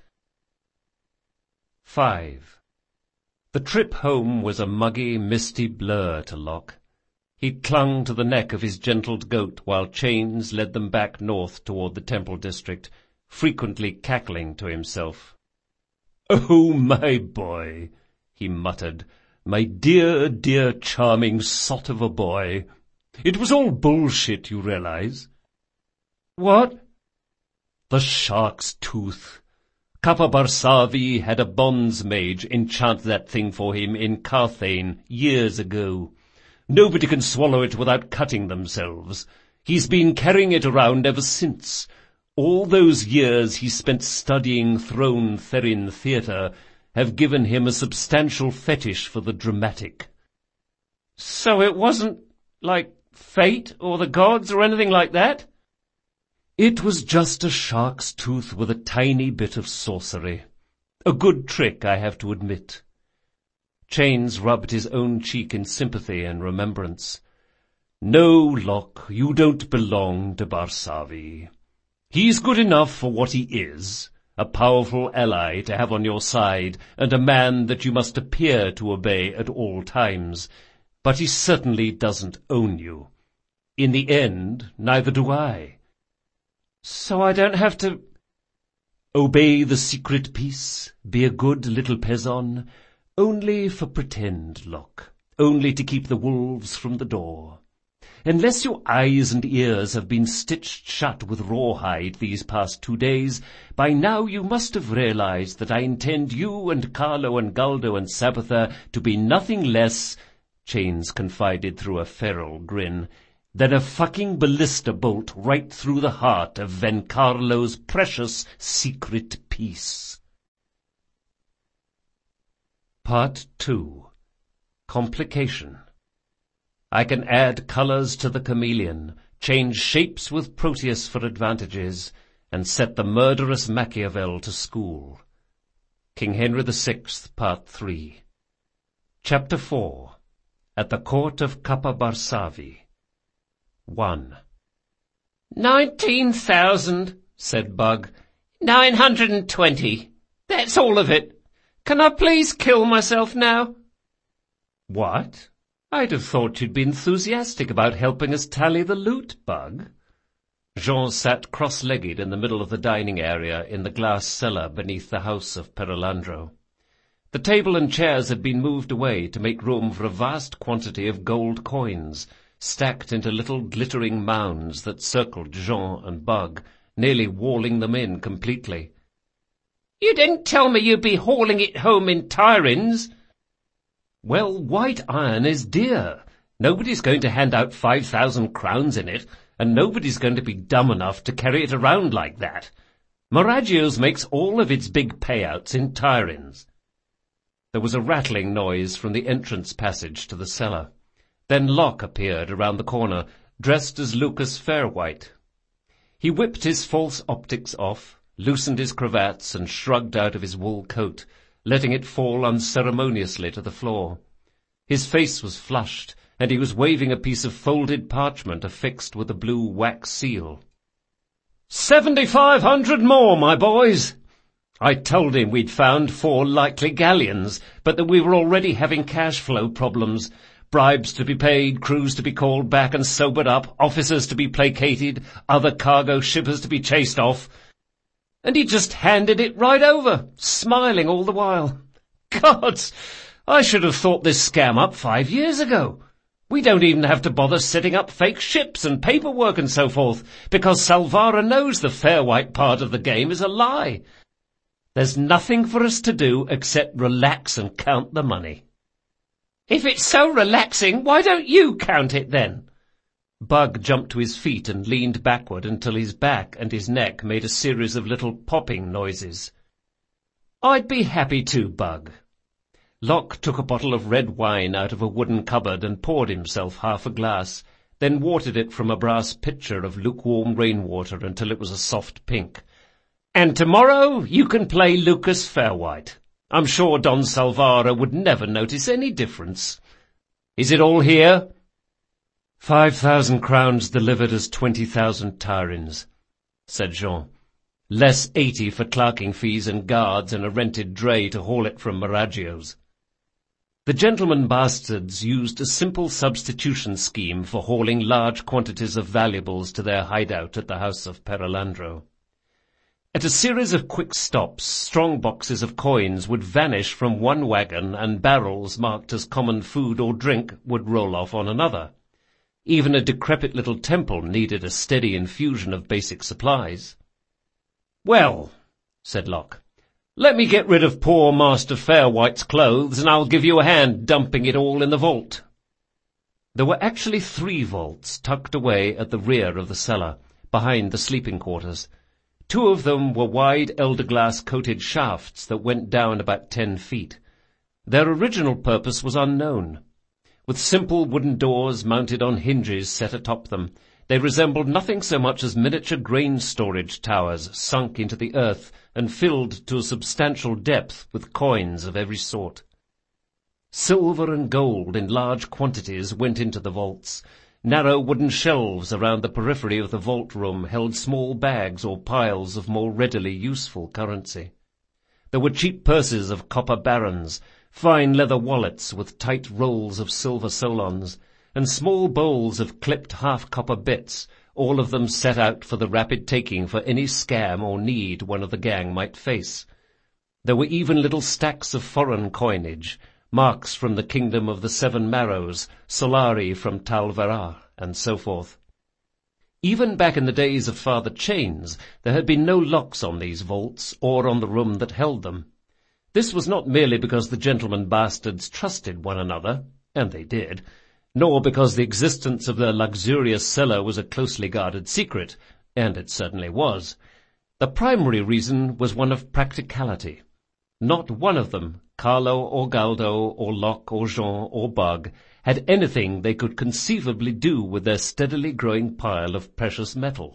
Five. The trip home was a muggy, misty blur to Locke. He clung to the neck of his gentled goat while Chains led them back north toward the Temple District, frequently cackling to himself. "Oh, my boy," he muttered, "my dear, dear, charming sot of a boy. It was all bullshit, you realize?" "What?" "The shark's tooth. Kappa Barsavi had a bonds mage enchant that thing for him in Carthage years ago. Nobody can swallow it without cutting themselves. He's been carrying it around ever since. All those years he spent studying Throne Therin theatre have given him a substantial fetish for the dramatic." "So it wasn't like fate or the gods or anything like that?" "It was just a shark's tooth with a tiny bit of sorcery. A good trick, I have to admit." Chains rubbed his own cheek in sympathy and remembrance. "No, Locke, you don't belong to Barsavi. He's good enough for what he is, a powerful ally to have on your side and a man that you must appear to obey at all times, but he certainly doesn't own you. In the end, neither do I." "So I don't have to—" "Obey the secret peace, be a good little Pezon, only for pretend, Locke, only to keep the wolves from the door. Unless your eyes and ears have been stitched shut with rawhide these past two days, by now you must have realized that I intend you and Carlo and Galdo and Sabbatha to be nothing less," Chains confided through a feral grin, "than a fucking ballista bolt right through the heart of Vencarlo's precious secret peace." Part two. Complication. I can add colors to the chameleon, change shapes with Proteus for advantages, and set the murderous Machiavel to school. King Henry the Sixth, Part three. Chapter four. At the Court of Kappa Barsavi. One. "Nineteen thousand," said Bug. "Nine hundred and twenty. That's all of it. Can I please kill myself now?" "What? I'd have thought you'd be enthusiastic about helping us tally the loot, Bug." Jean sat cross-legged in the middle of the dining area in the glass cellar beneath the house of Perilandro. The table and chairs had been moved away to make room for a vast quantity of gold coins, stacked into little glittering mounds that circled Jean and Bug, nearly walling them in completely. "You didn't tell me you'd be hauling it home in Tyrins." "Well, white iron is dear. Nobody's going to hand out five thousand crowns in it, and nobody's going to be dumb enough to carry it around like that. Moraggio's makes all of its big payouts in Tyrins." There was a rattling noise from the entrance passage to the cellar. Then Locke appeared around the corner, dressed as Lucas Fairwhite. He whipped his false optics off, loosened his cravats, and shrugged out of his wool coat, letting it fall unceremoniously to the floor. His face was flushed, and he was waving a piece of folded parchment affixed with a blue wax seal. Seventy-five hundred more, my boys! I told him we'd found four likely galleons, but that we were already having cash flow problems. Bribes to be paid, crews to be called back and sobered up, officers to be placated, other cargo shippers to be chased off. And he just handed it right over, smiling all the while. Gods, I should have thought this scam up five years ago. We don't even have to bother setting up fake ships and paperwork and so forth, because Salvara knows the Fairwhite part of the game is a lie. There's nothing for us to do except relax and count the money. If it's so relaxing, why don't you count it then? Bug jumped to his feet and leaned backward until his back and his neck made a series of little popping noises. I'd be happy to, Bug. Locke took a bottle of red wine out of a wooden cupboard and poured himself half a glass, then watered it from a brass pitcher of lukewarm rainwater until it was a soft pink. And tomorrow you can play Lucas Fairwhite. I'm sure Don Salvara would never notice any difference. Is it all here? Five thousand crowns delivered as twenty thousand tarins, said Jean. Less eighty for clerking fees and guards and a rented dray to haul it from Maraggio's. The gentlemen bastards used a simple substitution scheme for hauling large quantities of valuables to their hideout at the house of Perilandro. At a series of quick stops, strong boxes of coins would vanish from one wagon and barrels marked as common food or drink would roll off on another. Even a decrepit little temple needed a steady infusion of basic supplies. Well, said Locke, let me get rid of poor Master Fairwhite's clothes and I'll give you a hand dumping it all in the vault. There were actually three vaults tucked away at the rear of the cellar, behind the sleeping quarters. Two of them were wide elder-glass-coated shafts that went down about ten feet. Their original purpose was unknown. With simple wooden doors mounted on hinges set atop them, they resembled nothing so much as miniature grain storage towers sunk into the earth and filled to a substantial depth with coins of every sort. Silver and gold in large quantities went into the vaults. Narrow wooden shelves around the periphery of the vault room held small bags or piles of more readily useful currency. There were cheap purses of copper barons, fine leather wallets with tight rolls of silver solons, and small bowls of clipped half-copper bits, all of them set out for the rapid taking for any scam or need one of the gang might face. There were even little stacks of foreign coinage, marks from the kingdom of the Seven Marrows, Solari from Talverar, and so forth. Even back in the days of Father Chains, there had been no locks on these vaults, or on the room that held them. This was not merely because the gentlemen bastards trusted one another, and they did, nor because the existence of their luxurious cellar was a closely guarded secret, and it certainly was. The primary reason was one of practicality. Not one of them, Carlo or Galdo or Locke or Jean or Bug, had anything they could conceivably do with their steadily growing pile of precious metal.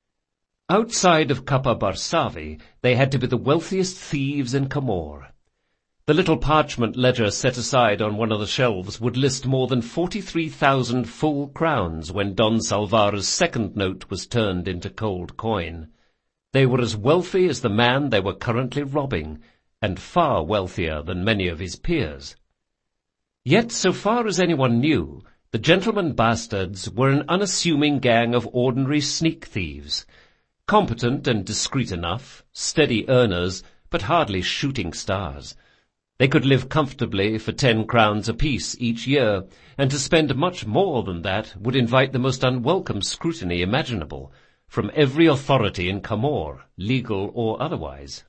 Outside of Capa Barsavi, they had to be the wealthiest thieves in Camor. The little parchment ledger set aside on one of the shelves would list more than forty-three thousand full crowns when Don Salvara's second note was turned into cold coin. They were as wealthy as the man they were currently robbing, and far wealthier than many of his peers. Yet, so far as anyone knew, the gentlemen bastards were an unassuming gang of ordinary sneak thieves, competent and discreet enough, steady earners, but hardly shooting stars. They could live comfortably for ten crowns apiece each year, and to spend much more than that would invite the most unwelcome scrutiny imaginable, from every authority in Camor, legal or otherwise.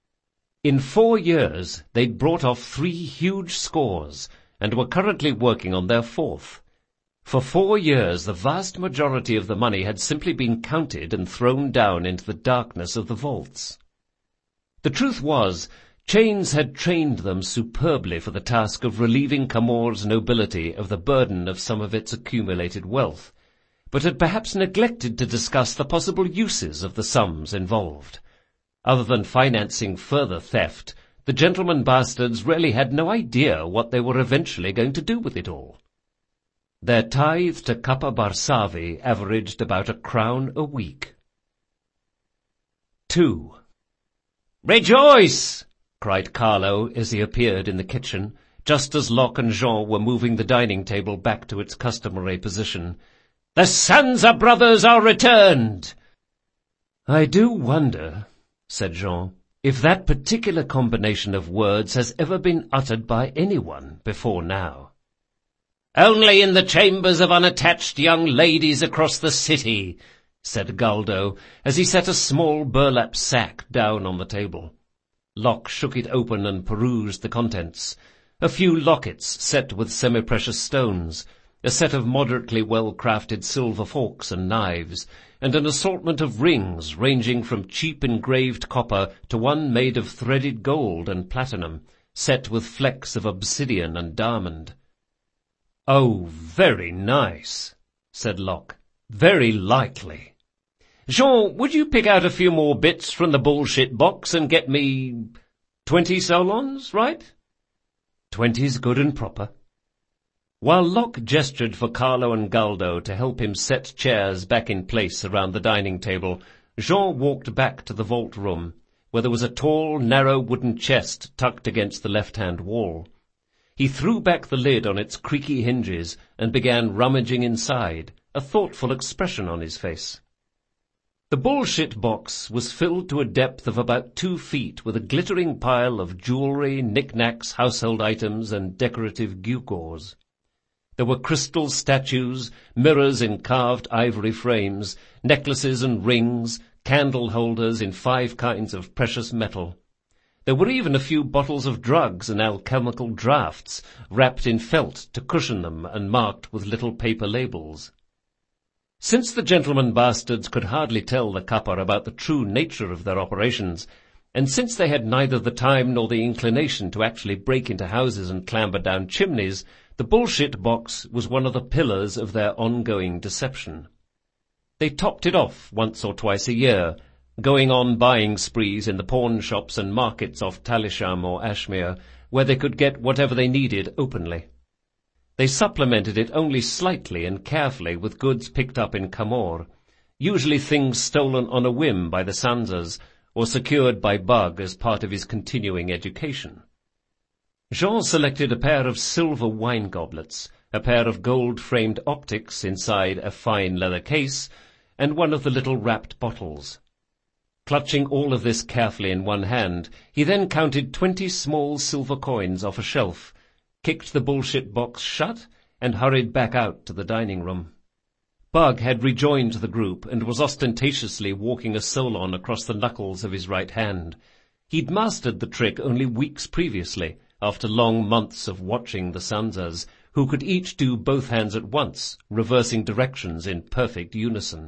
In four years they'd brought off three huge scores, and were currently working on their fourth. For four years the vast majority of the money had simply been counted and thrown down into the darkness of the vaults. The truth was, Chains had trained them superbly for the task of relieving Camor's nobility of the burden of some of its accumulated wealth, but had perhaps neglected to discuss the possible uses of the sums involved. Other than financing further theft, the gentleman bastards really had no idea what they were eventually going to do with it all. Their tithe to Kappa Barsavi averaged about a crown a week. Two. "Rejoice!" cried Carlo as he appeared in the kitchen, just as Locke and Jean were moving the dining table back to its customary position. "The Sansa brothers are returned!" "I do wonder," said Jean, "if that particular combination of words has ever been uttered by anyone before now." "Only in the chambers of unattached young ladies across the city," said Galdo, as he set a small burlap sack down on the table. Locke shook it open and perused the contents. A few lockets set with semi-precious stones, a set of moderately well-crafted silver forks and knives, and an assortment of rings ranging from cheap engraved copper to one made of threaded gold and platinum, set with flecks of obsidian and diamond. "Oh, very nice," said Locke. "Very likely. Jean, would you pick out a few more bits from the bullshit box and get me twenty solons, right?" Twenty's good and proper." While Locke gestured for Carlo and Galdo to help him set chairs back in place around the dining table, Jean walked back to the vault room, where there was a tall, narrow wooden chest tucked against the left-hand wall. He threw back the lid on its creaky hinges and began rummaging inside, a thoughtful expression on his face. The bullshit box was filled to a depth of about two feet with a glittering pile of jewelry, knickknacks, household items, and decorative gewgaws. There were crystal statues, mirrors in carved ivory frames, necklaces and rings, candle holders in five kinds of precious metal. There were even a few bottles of drugs and alchemical draughts, wrapped in felt to cushion them and marked with little paper labels. Since the gentleman bastards could hardly tell the Kappa about the true nature of their operations, and since they had neither the time nor the inclination to actually break into houses and clamber down chimneys, the bullshit box was one of the pillars of their ongoing deception. They topped it off once or twice a year, going on buying sprees in the pawn shops and markets off Talisham or Ashmere, where they could get whatever they needed openly. They supplemented it only slightly and carefully with goods picked up in Camor, usually things stolen on a whim by the Sansas or secured by Bug as part of his continuing education. Jean selected a pair of silver wine goblets, a pair of gold-framed optics inside a fine leather case, and one of the little wrapped bottles. Clutching all of this carefully in one hand, he then counted twenty small silver coins off a shelf, kicked the bullshit box shut, and hurried back out to the dining room. Bug had rejoined the group and was ostentatiously walking a solon across the knuckles of his right hand. He'd mastered the trick only weeks previously, after long months of watching the Sansas, who could each do both hands at once, reversing directions in perfect unison.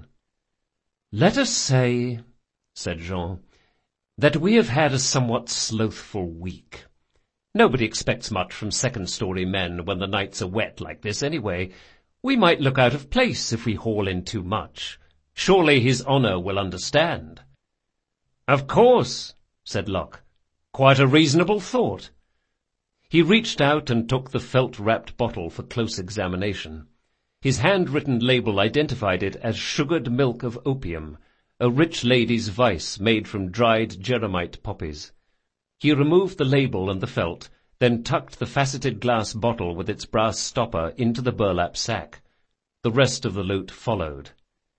"Let us say," said Jean, "that we have had a somewhat slothful week. Nobody expects much from second-story men when the nights are wet like this anyway. We might look out of place if we haul in too much. Surely his honour will understand." "Of course," said Locke. "Quite a reasonable thought." He reached out and took the felt-wrapped bottle for close examination. His hand-written label identified it as sugared milk of opium, a rich lady's vice made from dried Jeremite poppies. He removed the label and the felt, then tucked the faceted glass bottle with its brass stopper into the burlap sack. The rest of the loot followed.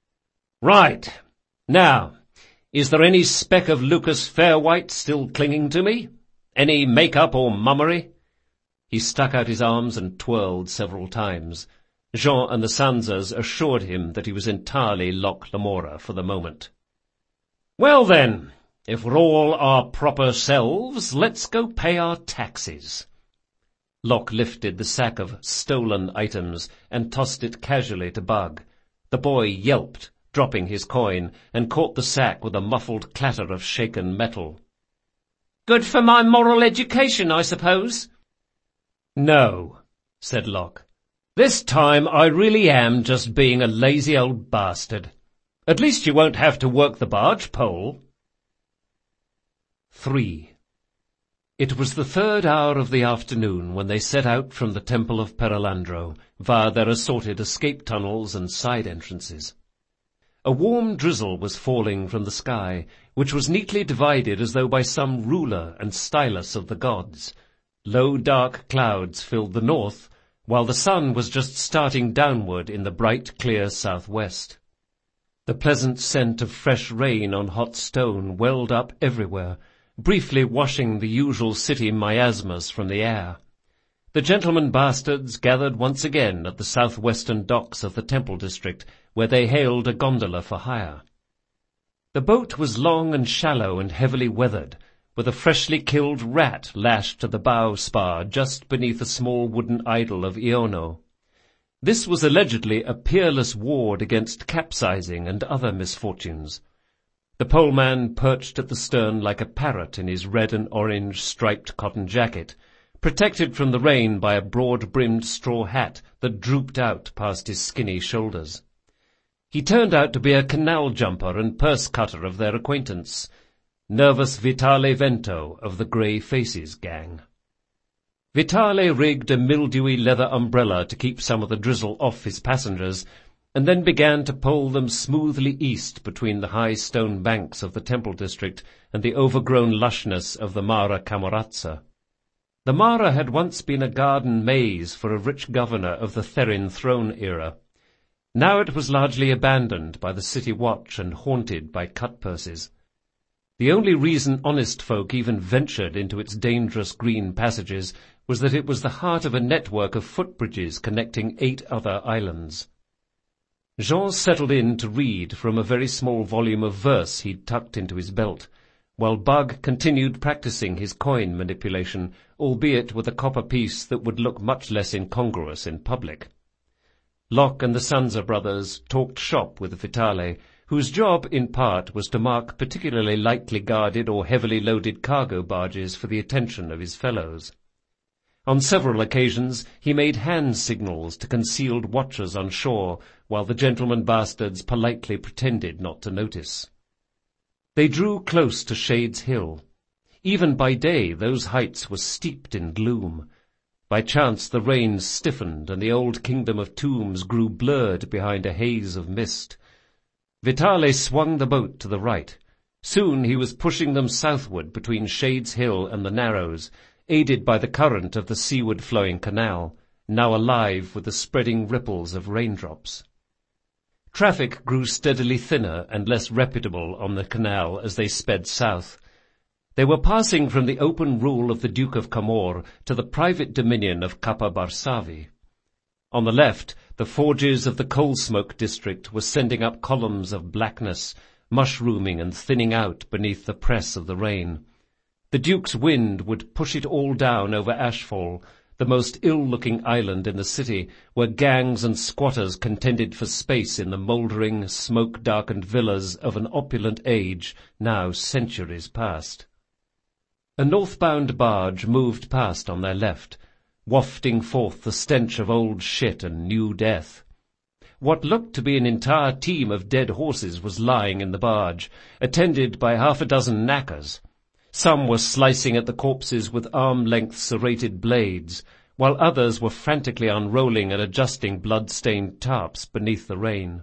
"Right. Now, is there any speck of Lucas Fairwhite still clinging to me? Any make-up or mummery?" He stuck out his arms and twirled several times. Jean and the Sansas assured him that he was entirely Locke Lamora for the moment. "Well then, if we're all our proper selves, let's go pay our taxes." Locke lifted the sack of stolen items and tossed it casually to Bug. The boy yelped, dropping his coin, and caught the sack with a muffled clatter of shaken metal. "Good for my moral education, I suppose?" "No," said Locke. "This time I really am just being a lazy old bastard. At least you won't have to work the barge pole." three. It was the third hour of the afternoon when they set out from the Temple of Perelandro, via their assorted escape tunnels and side entrances. A warm drizzle was falling from the sky, which was neatly divided as though by some ruler and stylus of the gods. Low dark clouds filled the north, while the sun was just starting downward in the bright, clear southwest. The pleasant scent of fresh rain on hot stone welled up everywhere, briefly washing the usual city miasmas from the air. The gentlemen bastards gathered once again at the southwestern docks of the Temple district, where they hailed a gondola for hire. The boat was long and shallow and heavily weathered, with a freshly killed rat lashed to the bow spar just beneath a small wooden idol of Iono. This was allegedly a peerless ward against capsizing and other misfortunes. The poleman perched at the stern like a parrot in his red and orange striped cotton jacket, protected from the rain by a broad-brimmed straw hat that drooped out past his skinny shoulders. He turned out to be a canal jumper and purse-cutter of their acquaintance, Nervous Vitale Vento of the Grey Faces gang. Vitale rigged a mildewy leather umbrella to keep some of the drizzle off his passengers, and then began to pole them smoothly east between the high stone banks of the Temple district and the overgrown lushness of the Mara Camorazza. The Mara had once been a garden maze for a rich governor of the Therin throne era. Now it was largely abandoned by the city watch and haunted by cut-purses. The only reason honest folk even ventured into its dangerous green passages was that it was the heart of a network of footbridges connecting eight other islands. Jean settled in to read from a very small volume of verse he'd tucked into his belt, while Bug continued practicing his coin manipulation, albeit with a copper piece that would look much less incongruous in public. Locke and the Sanza brothers talked shop with Vitale, whose job, in part, was to mark particularly lightly guarded or heavily loaded cargo barges for the attention of his fellows. On several occasions he made hand signals to concealed watchers on shore, while the gentlemen bastards politely pretended not to notice. They drew close to Shades Hill. Even by day those heights were steeped in gloom. By chance the rain stiffened, and the old kingdom of tombs grew blurred behind a haze of mist. Vitale swung the boat to the right. Soon he was pushing them southward between Shades Hill and the Narrows, aided by the current of the seaward-flowing canal, now alive with the spreading ripples of raindrops. Traffic grew steadily thinner and less reputable on the canal as they sped south. They were passing from the open rule of the Duke of Camor to the private dominion of Capa Barsavi. On the left, the forges of the coal-smoke district were sending up columns of blackness, mushrooming and thinning out beneath the press of the rain. The Duke's wind would push it all down over Ashfall, the most ill-looking island in the city, where gangs and squatters contended for space in the mouldering, smoke-darkened villas of an opulent age, now centuries past. A northbound barge moved past on their left, wafting forth the stench of old shit and new death. What looked to be an entire team of dead horses was lying in the barge, attended by half a dozen knackers. Some were slicing at the corpses with arm-length serrated blades, while others were frantically unrolling and adjusting blood-stained tarps beneath the rain.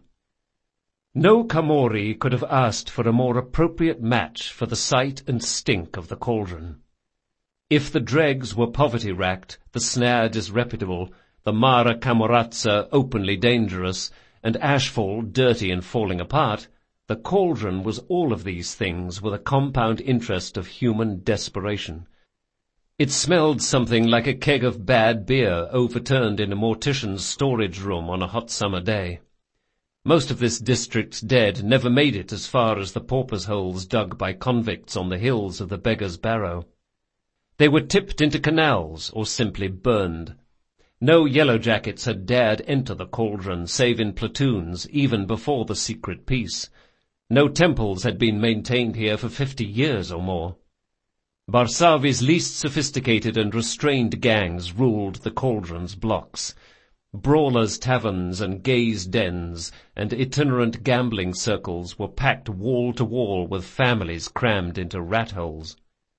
No Camorri could have asked for a more appropriate match for the sight and stink of the cauldron. If the dregs were poverty-racked, the snare disreputable, the Mara Camorazza openly dangerous, and Ashfall dirty and falling apart, the cauldron was all of these things with a compound interest of human desperation. It smelled something like a keg of bad beer overturned in a mortician's storage room on a hot summer day. Most of this district's dead never made it as far as the paupers' holes dug by convicts on the hills of the Beggar's Barrow. They were tipped into canals or simply burned. No yellowjackets had dared enter the cauldron save in platoons, even before the secret peace. No temples had been maintained here for fifty years or more. Barsavi's least sophisticated and restrained gangs ruled the cauldron's blocks. Brawlers' taverns and gaze dens and itinerant gambling circles were packed wall to wall with families crammed into rat holes.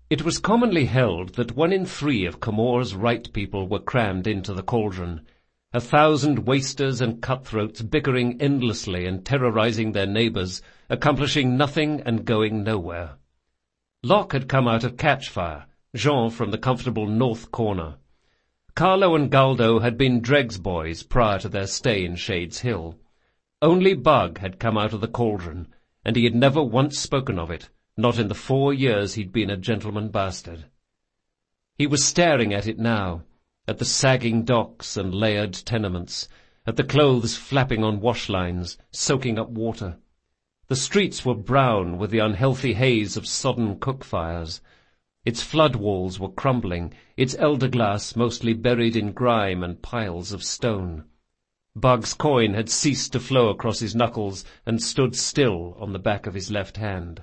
It was commonly held that one in three of Comor's right people were crammed into the cauldron, a thousand wasters and cutthroats bickering endlessly and terrorizing their neighbours, accomplishing nothing and going nowhere. Locke had come out of Catchfire, Jean from the comfortable north corner. Carlo and Galdo had been Dregg's boys prior to their stay in Shades Hill. Only Bug had come out of the cauldron, and he had never once spoken of it, not in the four years he'd been a gentleman bastard. He was staring at it now, at the sagging docks and layered tenements, at the clothes flapping on wash lines, soaking up water. The streets were brown with the unhealthy haze of sodden cook fires. Its flood walls were crumbling, its elder glass mostly buried in grime and piles of stone. Bug's coin had ceased to flow across his knuckles and stood still on the back of his left hand.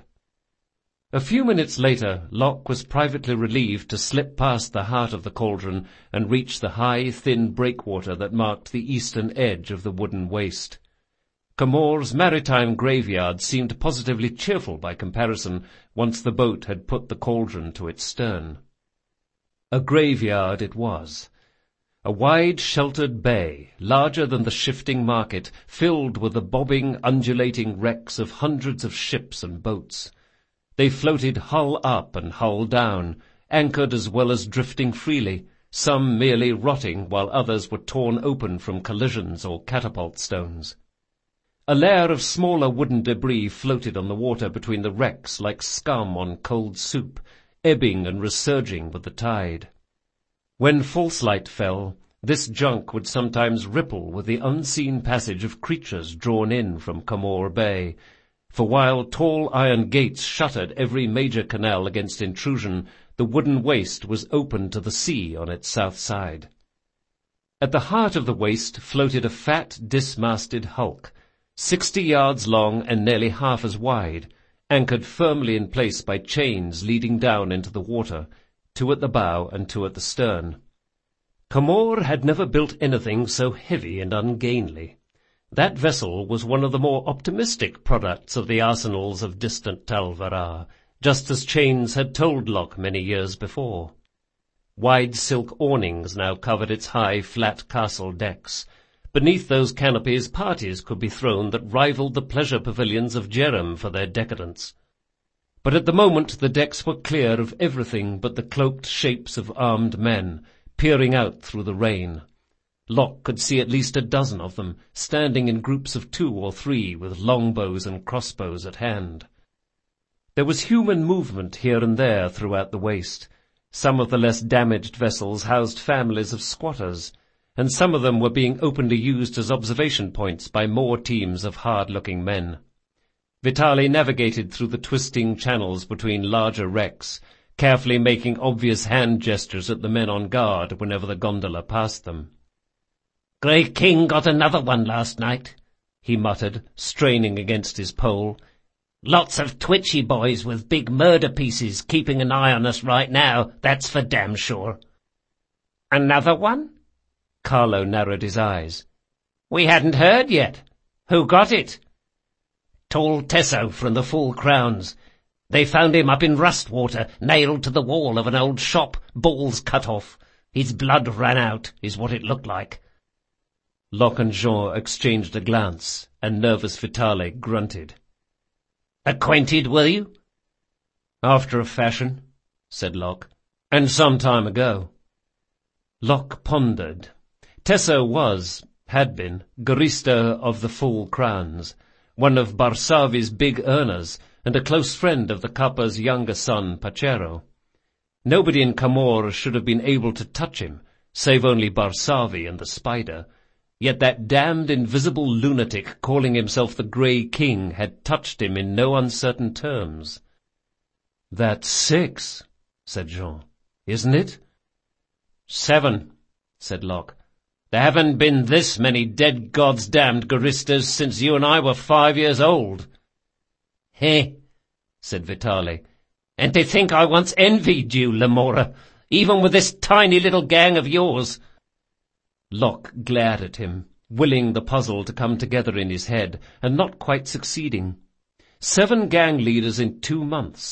A few minutes later, Locke was privately relieved to slip past the heart of the cauldron and reach the high, thin breakwater that marked the eastern edge of the wooden waste. Comor's maritime graveyard seemed positively cheerful by comparison once the boat had put the cauldron to its stern. A graveyard it was. A wide, sheltered bay, larger than the shifting market, filled with the bobbing, undulating wrecks of hundreds of ships and boats. They floated hull up and hull down, anchored as well as drifting freely, some merely rotting while others were torn open from collisions or catapult stones. A layer of smaller wooden debris floated on the water between the wrecks like scum on cold soup, ebbing and resurging with the tide. When false light fell, this junk would sometimes ripple with the unseen passage of creatures drawn in from Comor Bay, for while tall iron gates shuttered every major canal against intrusion, the wooden waste was open to the sea on its south side. At the heart of the waste floated a fat, dismasted hulk, sixty yards long and nearly half as wide, anchored firmly in place by chains leading down into the water, two at the bow and two at the stern. Comor had never built anything so heavy and ungainly. That vessel was one of the more optimistic products of the arsenals of distant Tal Varrah, just as Chains had told Locke many years before. Wide silk awnings now covered its high, flat castle decks. Beneath those canopies parties could be thrown that rivaled the pleasure pavilions of Jerem for their decadence. But at the moment the decks were clear of everything but the cloaked shapes of armed men, peering out through the rain. Locke could see at least a dozen of them, standing in groups of two or three with longbows and crossbows at hand. There was human movement here and there throughout the waste. Some of the less damaged vessels housed families of squatters, and some of them were being openly used as observation points by more teams of hard-looking men. Vitali navigated through the twisting channels between larger wrecks, carefully making obvious hand gestures at the men on guard whenever the gondola passed them. "Grey King got another one last night," he muttered, straining against his pole. "Lots of twitchy boys with big murder pieces keeping an eye on us right now, that's for damn sure." "Another one?" Carlo narrowed his eyes. "We hadn't heard yet. Who got it?" "Tall Tesso from the Full Crowns. They found him up in Rustwater, nailed to the wall of an old shop, balls cut off. His blood ran out, is what it looked like." Locke and Jean exchanged a glance, and nervous Vitale grunted. "Acquainted, were you?" "After a fashion," said Locke, "and some time ago." Locke pondered. Tesso was, had been, Garista of the Full Crowns, one of Barsavi's big earners, and a close friend of the Kappa's younger son, Pacero. Nobody in Comor should have been able to touch him, save only Barsavi and the Spider. Yet that damned invisible lunatic calling himself the Grey King had touched him in no uncertain terms. "That's six," said Jean, "isn't it?" "Seven," said Locke. "There haven't been this many dead God's damned Garistas since you and I were five years old." "Heh," said Vitale. "And to think I once envied you, Lamora, even with this tiny little gang of yours." Locke glared at him, willing the puzzle to come together in his head, and not quite succeeding. Seven gang leaders in two months.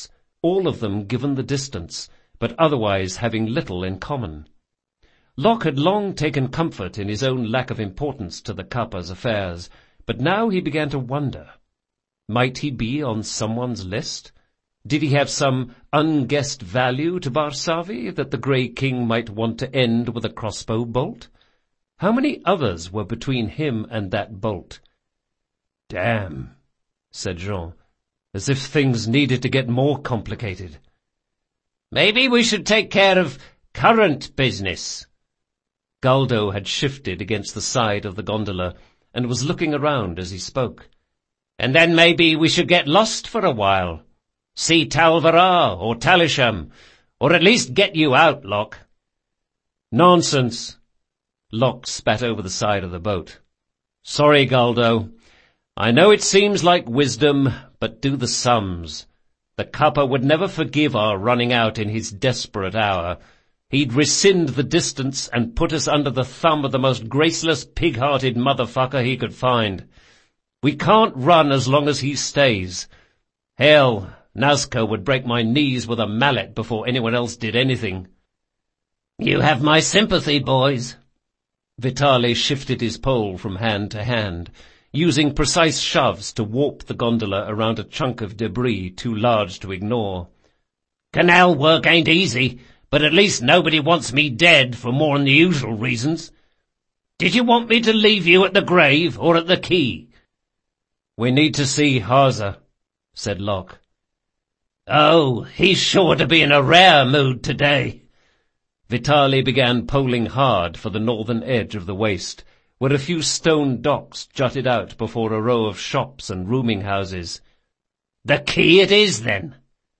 all of them given the distance, but otherwise having little in common. Locke had long taken comfort in his own lack of importance to the Kappa's affairs, but now he began to wonder. Might he be on someone's list? Did he have some unguessed value to Barsavi that the Grey King might want to end with a crossbow bolt? How many others were between him and that bolt? "Damn," said Jean, as if things needed to get more complicated. "Maybe we should take care of current business." Galdo had shifted against the side of the gondola and was looking around as he spoke. "And then maybe we should get lost for a while. See Tal Varrah or Talisham, or at least get you out, Locke." "Nonsense." Locke spat over the side of the boat. "Sorry, Galdo. I know it seems like wisdom, but do the sums. The Kappa would never forgive our running out in his desperate hour. He'd rescind the distance and put us under the thumb of the most graceless, pig-hearted motherfucker he could find. We can't run as long as he stays. Hell, Nazca would break my knees with a mallet before anyone else did anything." "You have my sympathy, boys." Vitali shifted his pole from hand to hand, using precise shoves to warp the gondola around a chunk of debris too large to ignore. "Canal work ain't easy, but at least nobody wants me dead for more than the usual reasons. Did you want me to leave you at the grave or at the quay?" "We need to see Harza," said Locke. "Oh, he's sure to be in a rare mood today." Vitali began poling hard for the northern edge of the waste, where a few stone docks jutted out before a row of shops and rooming houses. "The quay it is, then."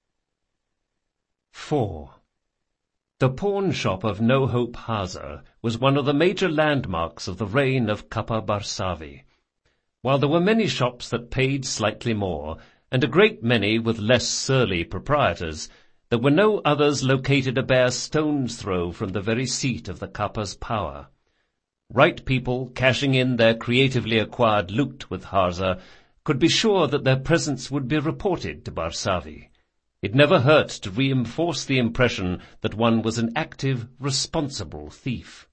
Four. The pawn shop of No Hope Harza was one of the major landmarks of the reign of Kappa Barsavi. While there were many shops that paid slightly more, and a great many with less surly proprietors, there were no others located a bare stone's throw from the very seat of the Kappa's power. Right people, cashing in their creatively acquired loot with Harza, could be sure that their presence would be reported to Barsavi. It never hurt to reinforce the impression that one was an active, responsible thief.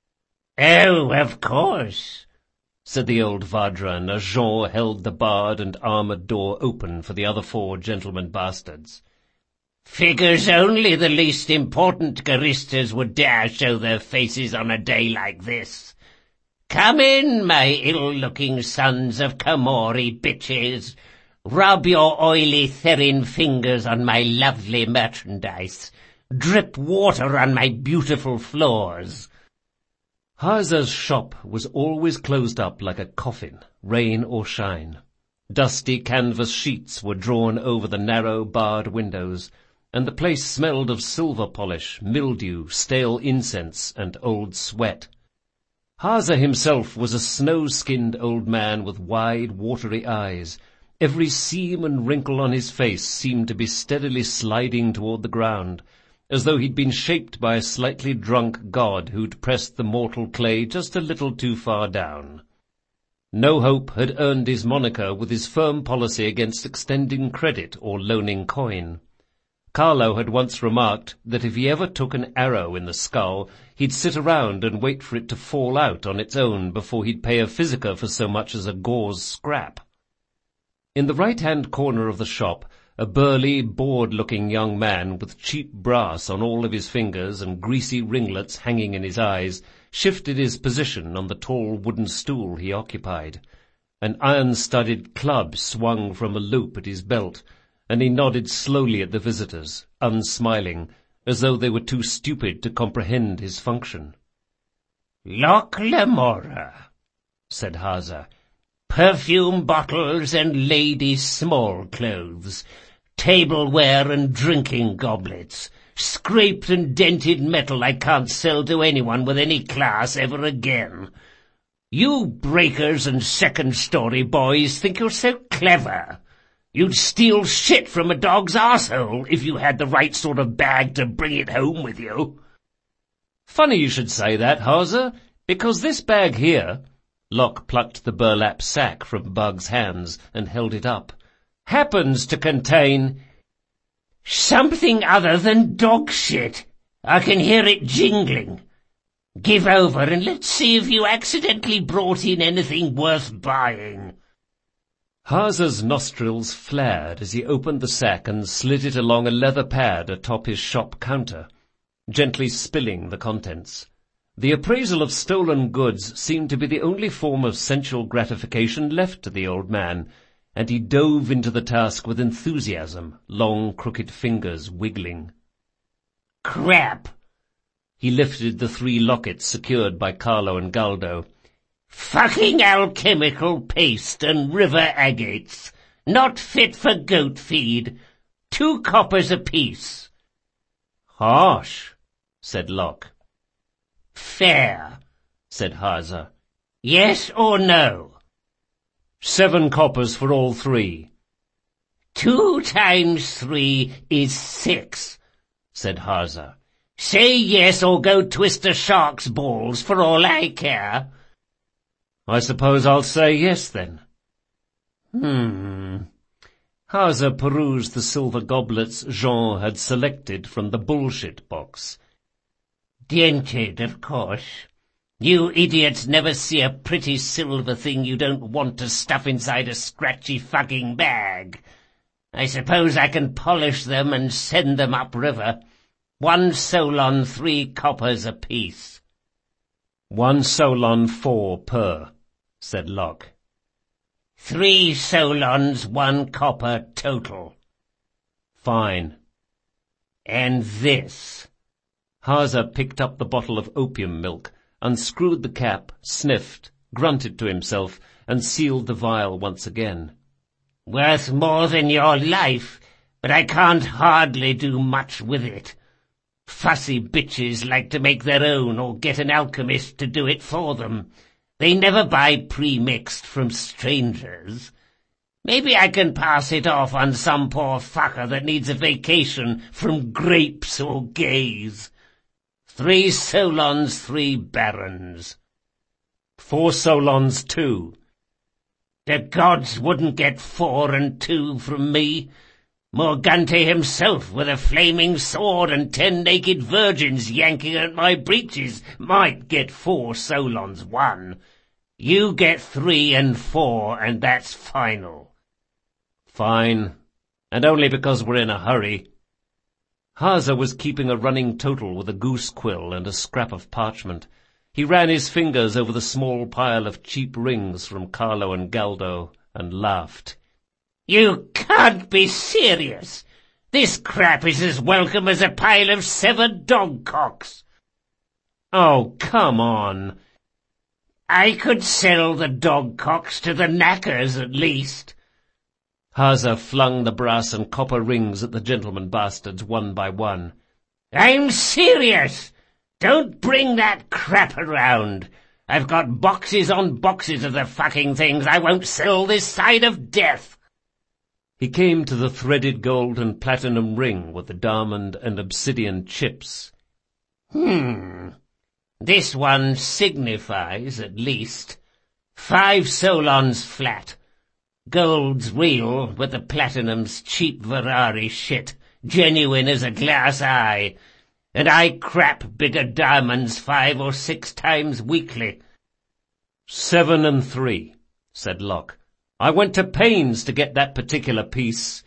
"Oh, of course," said the old Vadran as Jean held the barred and armoured door open for the other four gentlemen bastards. "Figures only the least important Garistas would dare show their faces on a day like this. Come in, my ill-looking sons of Kamori bitches. Rub your oily therin fingers on my lovely merchandise. Drip water on my beautiful floors." Harza's shop was always closed up like a coffin, rain or shine. Dusty canvas sheets were drawn over the narrow, barred windows, and the place smelled of silver polish, mildew, stale incense, and old sweat. Harza himself was a snow-skinned old man with wide, watery eyes. Every seam and wrinkle on his face seemed to be steadily sliding toward the ground, as though he'd been shaped by a slightly drunk god who'd pressed the mortal clay just a little too far down. No Hope had earned his moniker with his firm policy against extending credit or loaning coin. Carlo had once remarked that if he ever took an arrow in the skull, he'd sit around and wait for it to fall out on its own before he'd pay a physica for so much as a gauze scrap. In the right-hand corner of the shop, a burly, bored-looking young man with cheap brass on all of his fingers and greasy ringlets hanging in his eyes shifted his position on the tall wooden stool he occupied. An iron-studded club swung from a loop at his belt, and he nodded slowly at the visitors, unsmiling, as though they were too stupid to comprehend his function. "Locke Lamora," said Harza. "Perfume bottles and ladies' small clothes, tableware and drinking goblets, scraped and dented metal I can't sell to anyone with any class ever again. You breakers and second-story boys think you're so clever. You'd steal shit from a dog's arsehole if you had the right sort of bag to bring it home with you." "Funny you should say that, Harza, because this bag here—" Locke plucked the burlap sack from Bug's hands and held it up. "Happens to contain—" Something other than dog shit. I can hear it jingling. Give over and let's see if you accidentally brought in anything worth buying. Haza's nostrils flared as he opened the sack and slid it along a leather pad atop his shop counter, gently spilling the contents. The appraisal of stolen goods seemed to be the only form of sensual gratification left to the old man, and he dove into the task with enthusiasm, long crooked fingers wiggling. Crap! He lifted the three lockets secured by Carlo and Galdo. Fucking alchemical paste and river agates. Not fit for goat feed. Two coppers apiece. Harsh, said Locke. Fair, said Haza. Yes or no? Seven coppers for all three. Two times three is six, said Haza. Say yes or go twist a shark's balls for all I care. I suppose I'll say yes then. Hmm. Haza perused the silver goblets Jean had selected from the bullshit box. Dented, of course. You idiots never see a pretty silver thing you don't want to stuff inside a scratchy fucking bag. I suppose I can polish them and send them upriver. One solon, three coppers apiece. One solon, four per, said Locke. Three solons, one copper total. Fine. And this. Haza picked up the bottle of opium milk, unscrewed the cap, sniffed, grunted to himself, and sealed the vial once again. Worth more than your life, but I can't hardly do much with it. Fussy bitches like to make their own or get an alchemist to do it for them. They never buy pre-mixed from strangers. Maybe I can pass it off on some poor fucker that needs a vacation from grapes or gays. Three solons, three barons. Four solons, two. The gods wouldn't get four and two from me. Morgante himself with a flaming sword and ten naked virgins yanking at my breeches might get four solons one. You get three and four, and that's final. Fine. And only because we're in a hurry. Haza was keeping a running total with a goose quill and a scrap of parchment. He ran his fingers over the small pile of cheap rings from Carlo and Galdo and laughed. You can't be serious. This crap is as welcome as a pile of severed dog cocks. Oh, come on. I could sell the dog cocks to the knackers at least. Haza flung the brass and copper rings at the gentleman bastards one by one. I'm serious. Don't bring that crap around. I've got boxes on boxes of the fucking things I won't sell this side of death. He came to the threaded gold and platinum ring with the diamond and obsidian chips. Hmm. This one signifies, at least, five solons flat. Gold's real, but the platinum's cheap Ferrari shit, genuine as a glass eye. And I crap bigger diamonds five or six times weekly. Seven and three, said Locke. I went to pains to get that particular piece.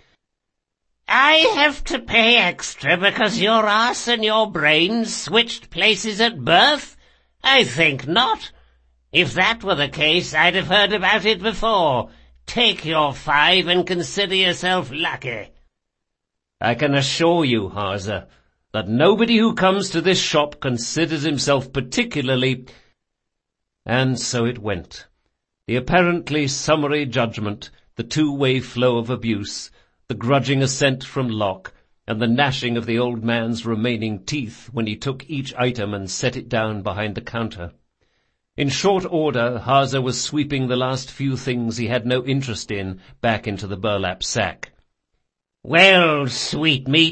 I have to pay extra because your ass and your brains switched places at birth? I think not. If that were the case, I'd have heard about it before. Take your five and consider yourself lucky. I can assure you, Haza, that nobody who comes to this shop considers himself particularly... And so it went. The apparently summary judgment, the two-way flow of abuse, the grudging assent from Locke, and the gnashing of the old man's remaining teeth when he took each item and set it down behind the counter. In short order, Haza was sweeping the last few things he had no interest in back into the burlap sack. Well, sweetmeat,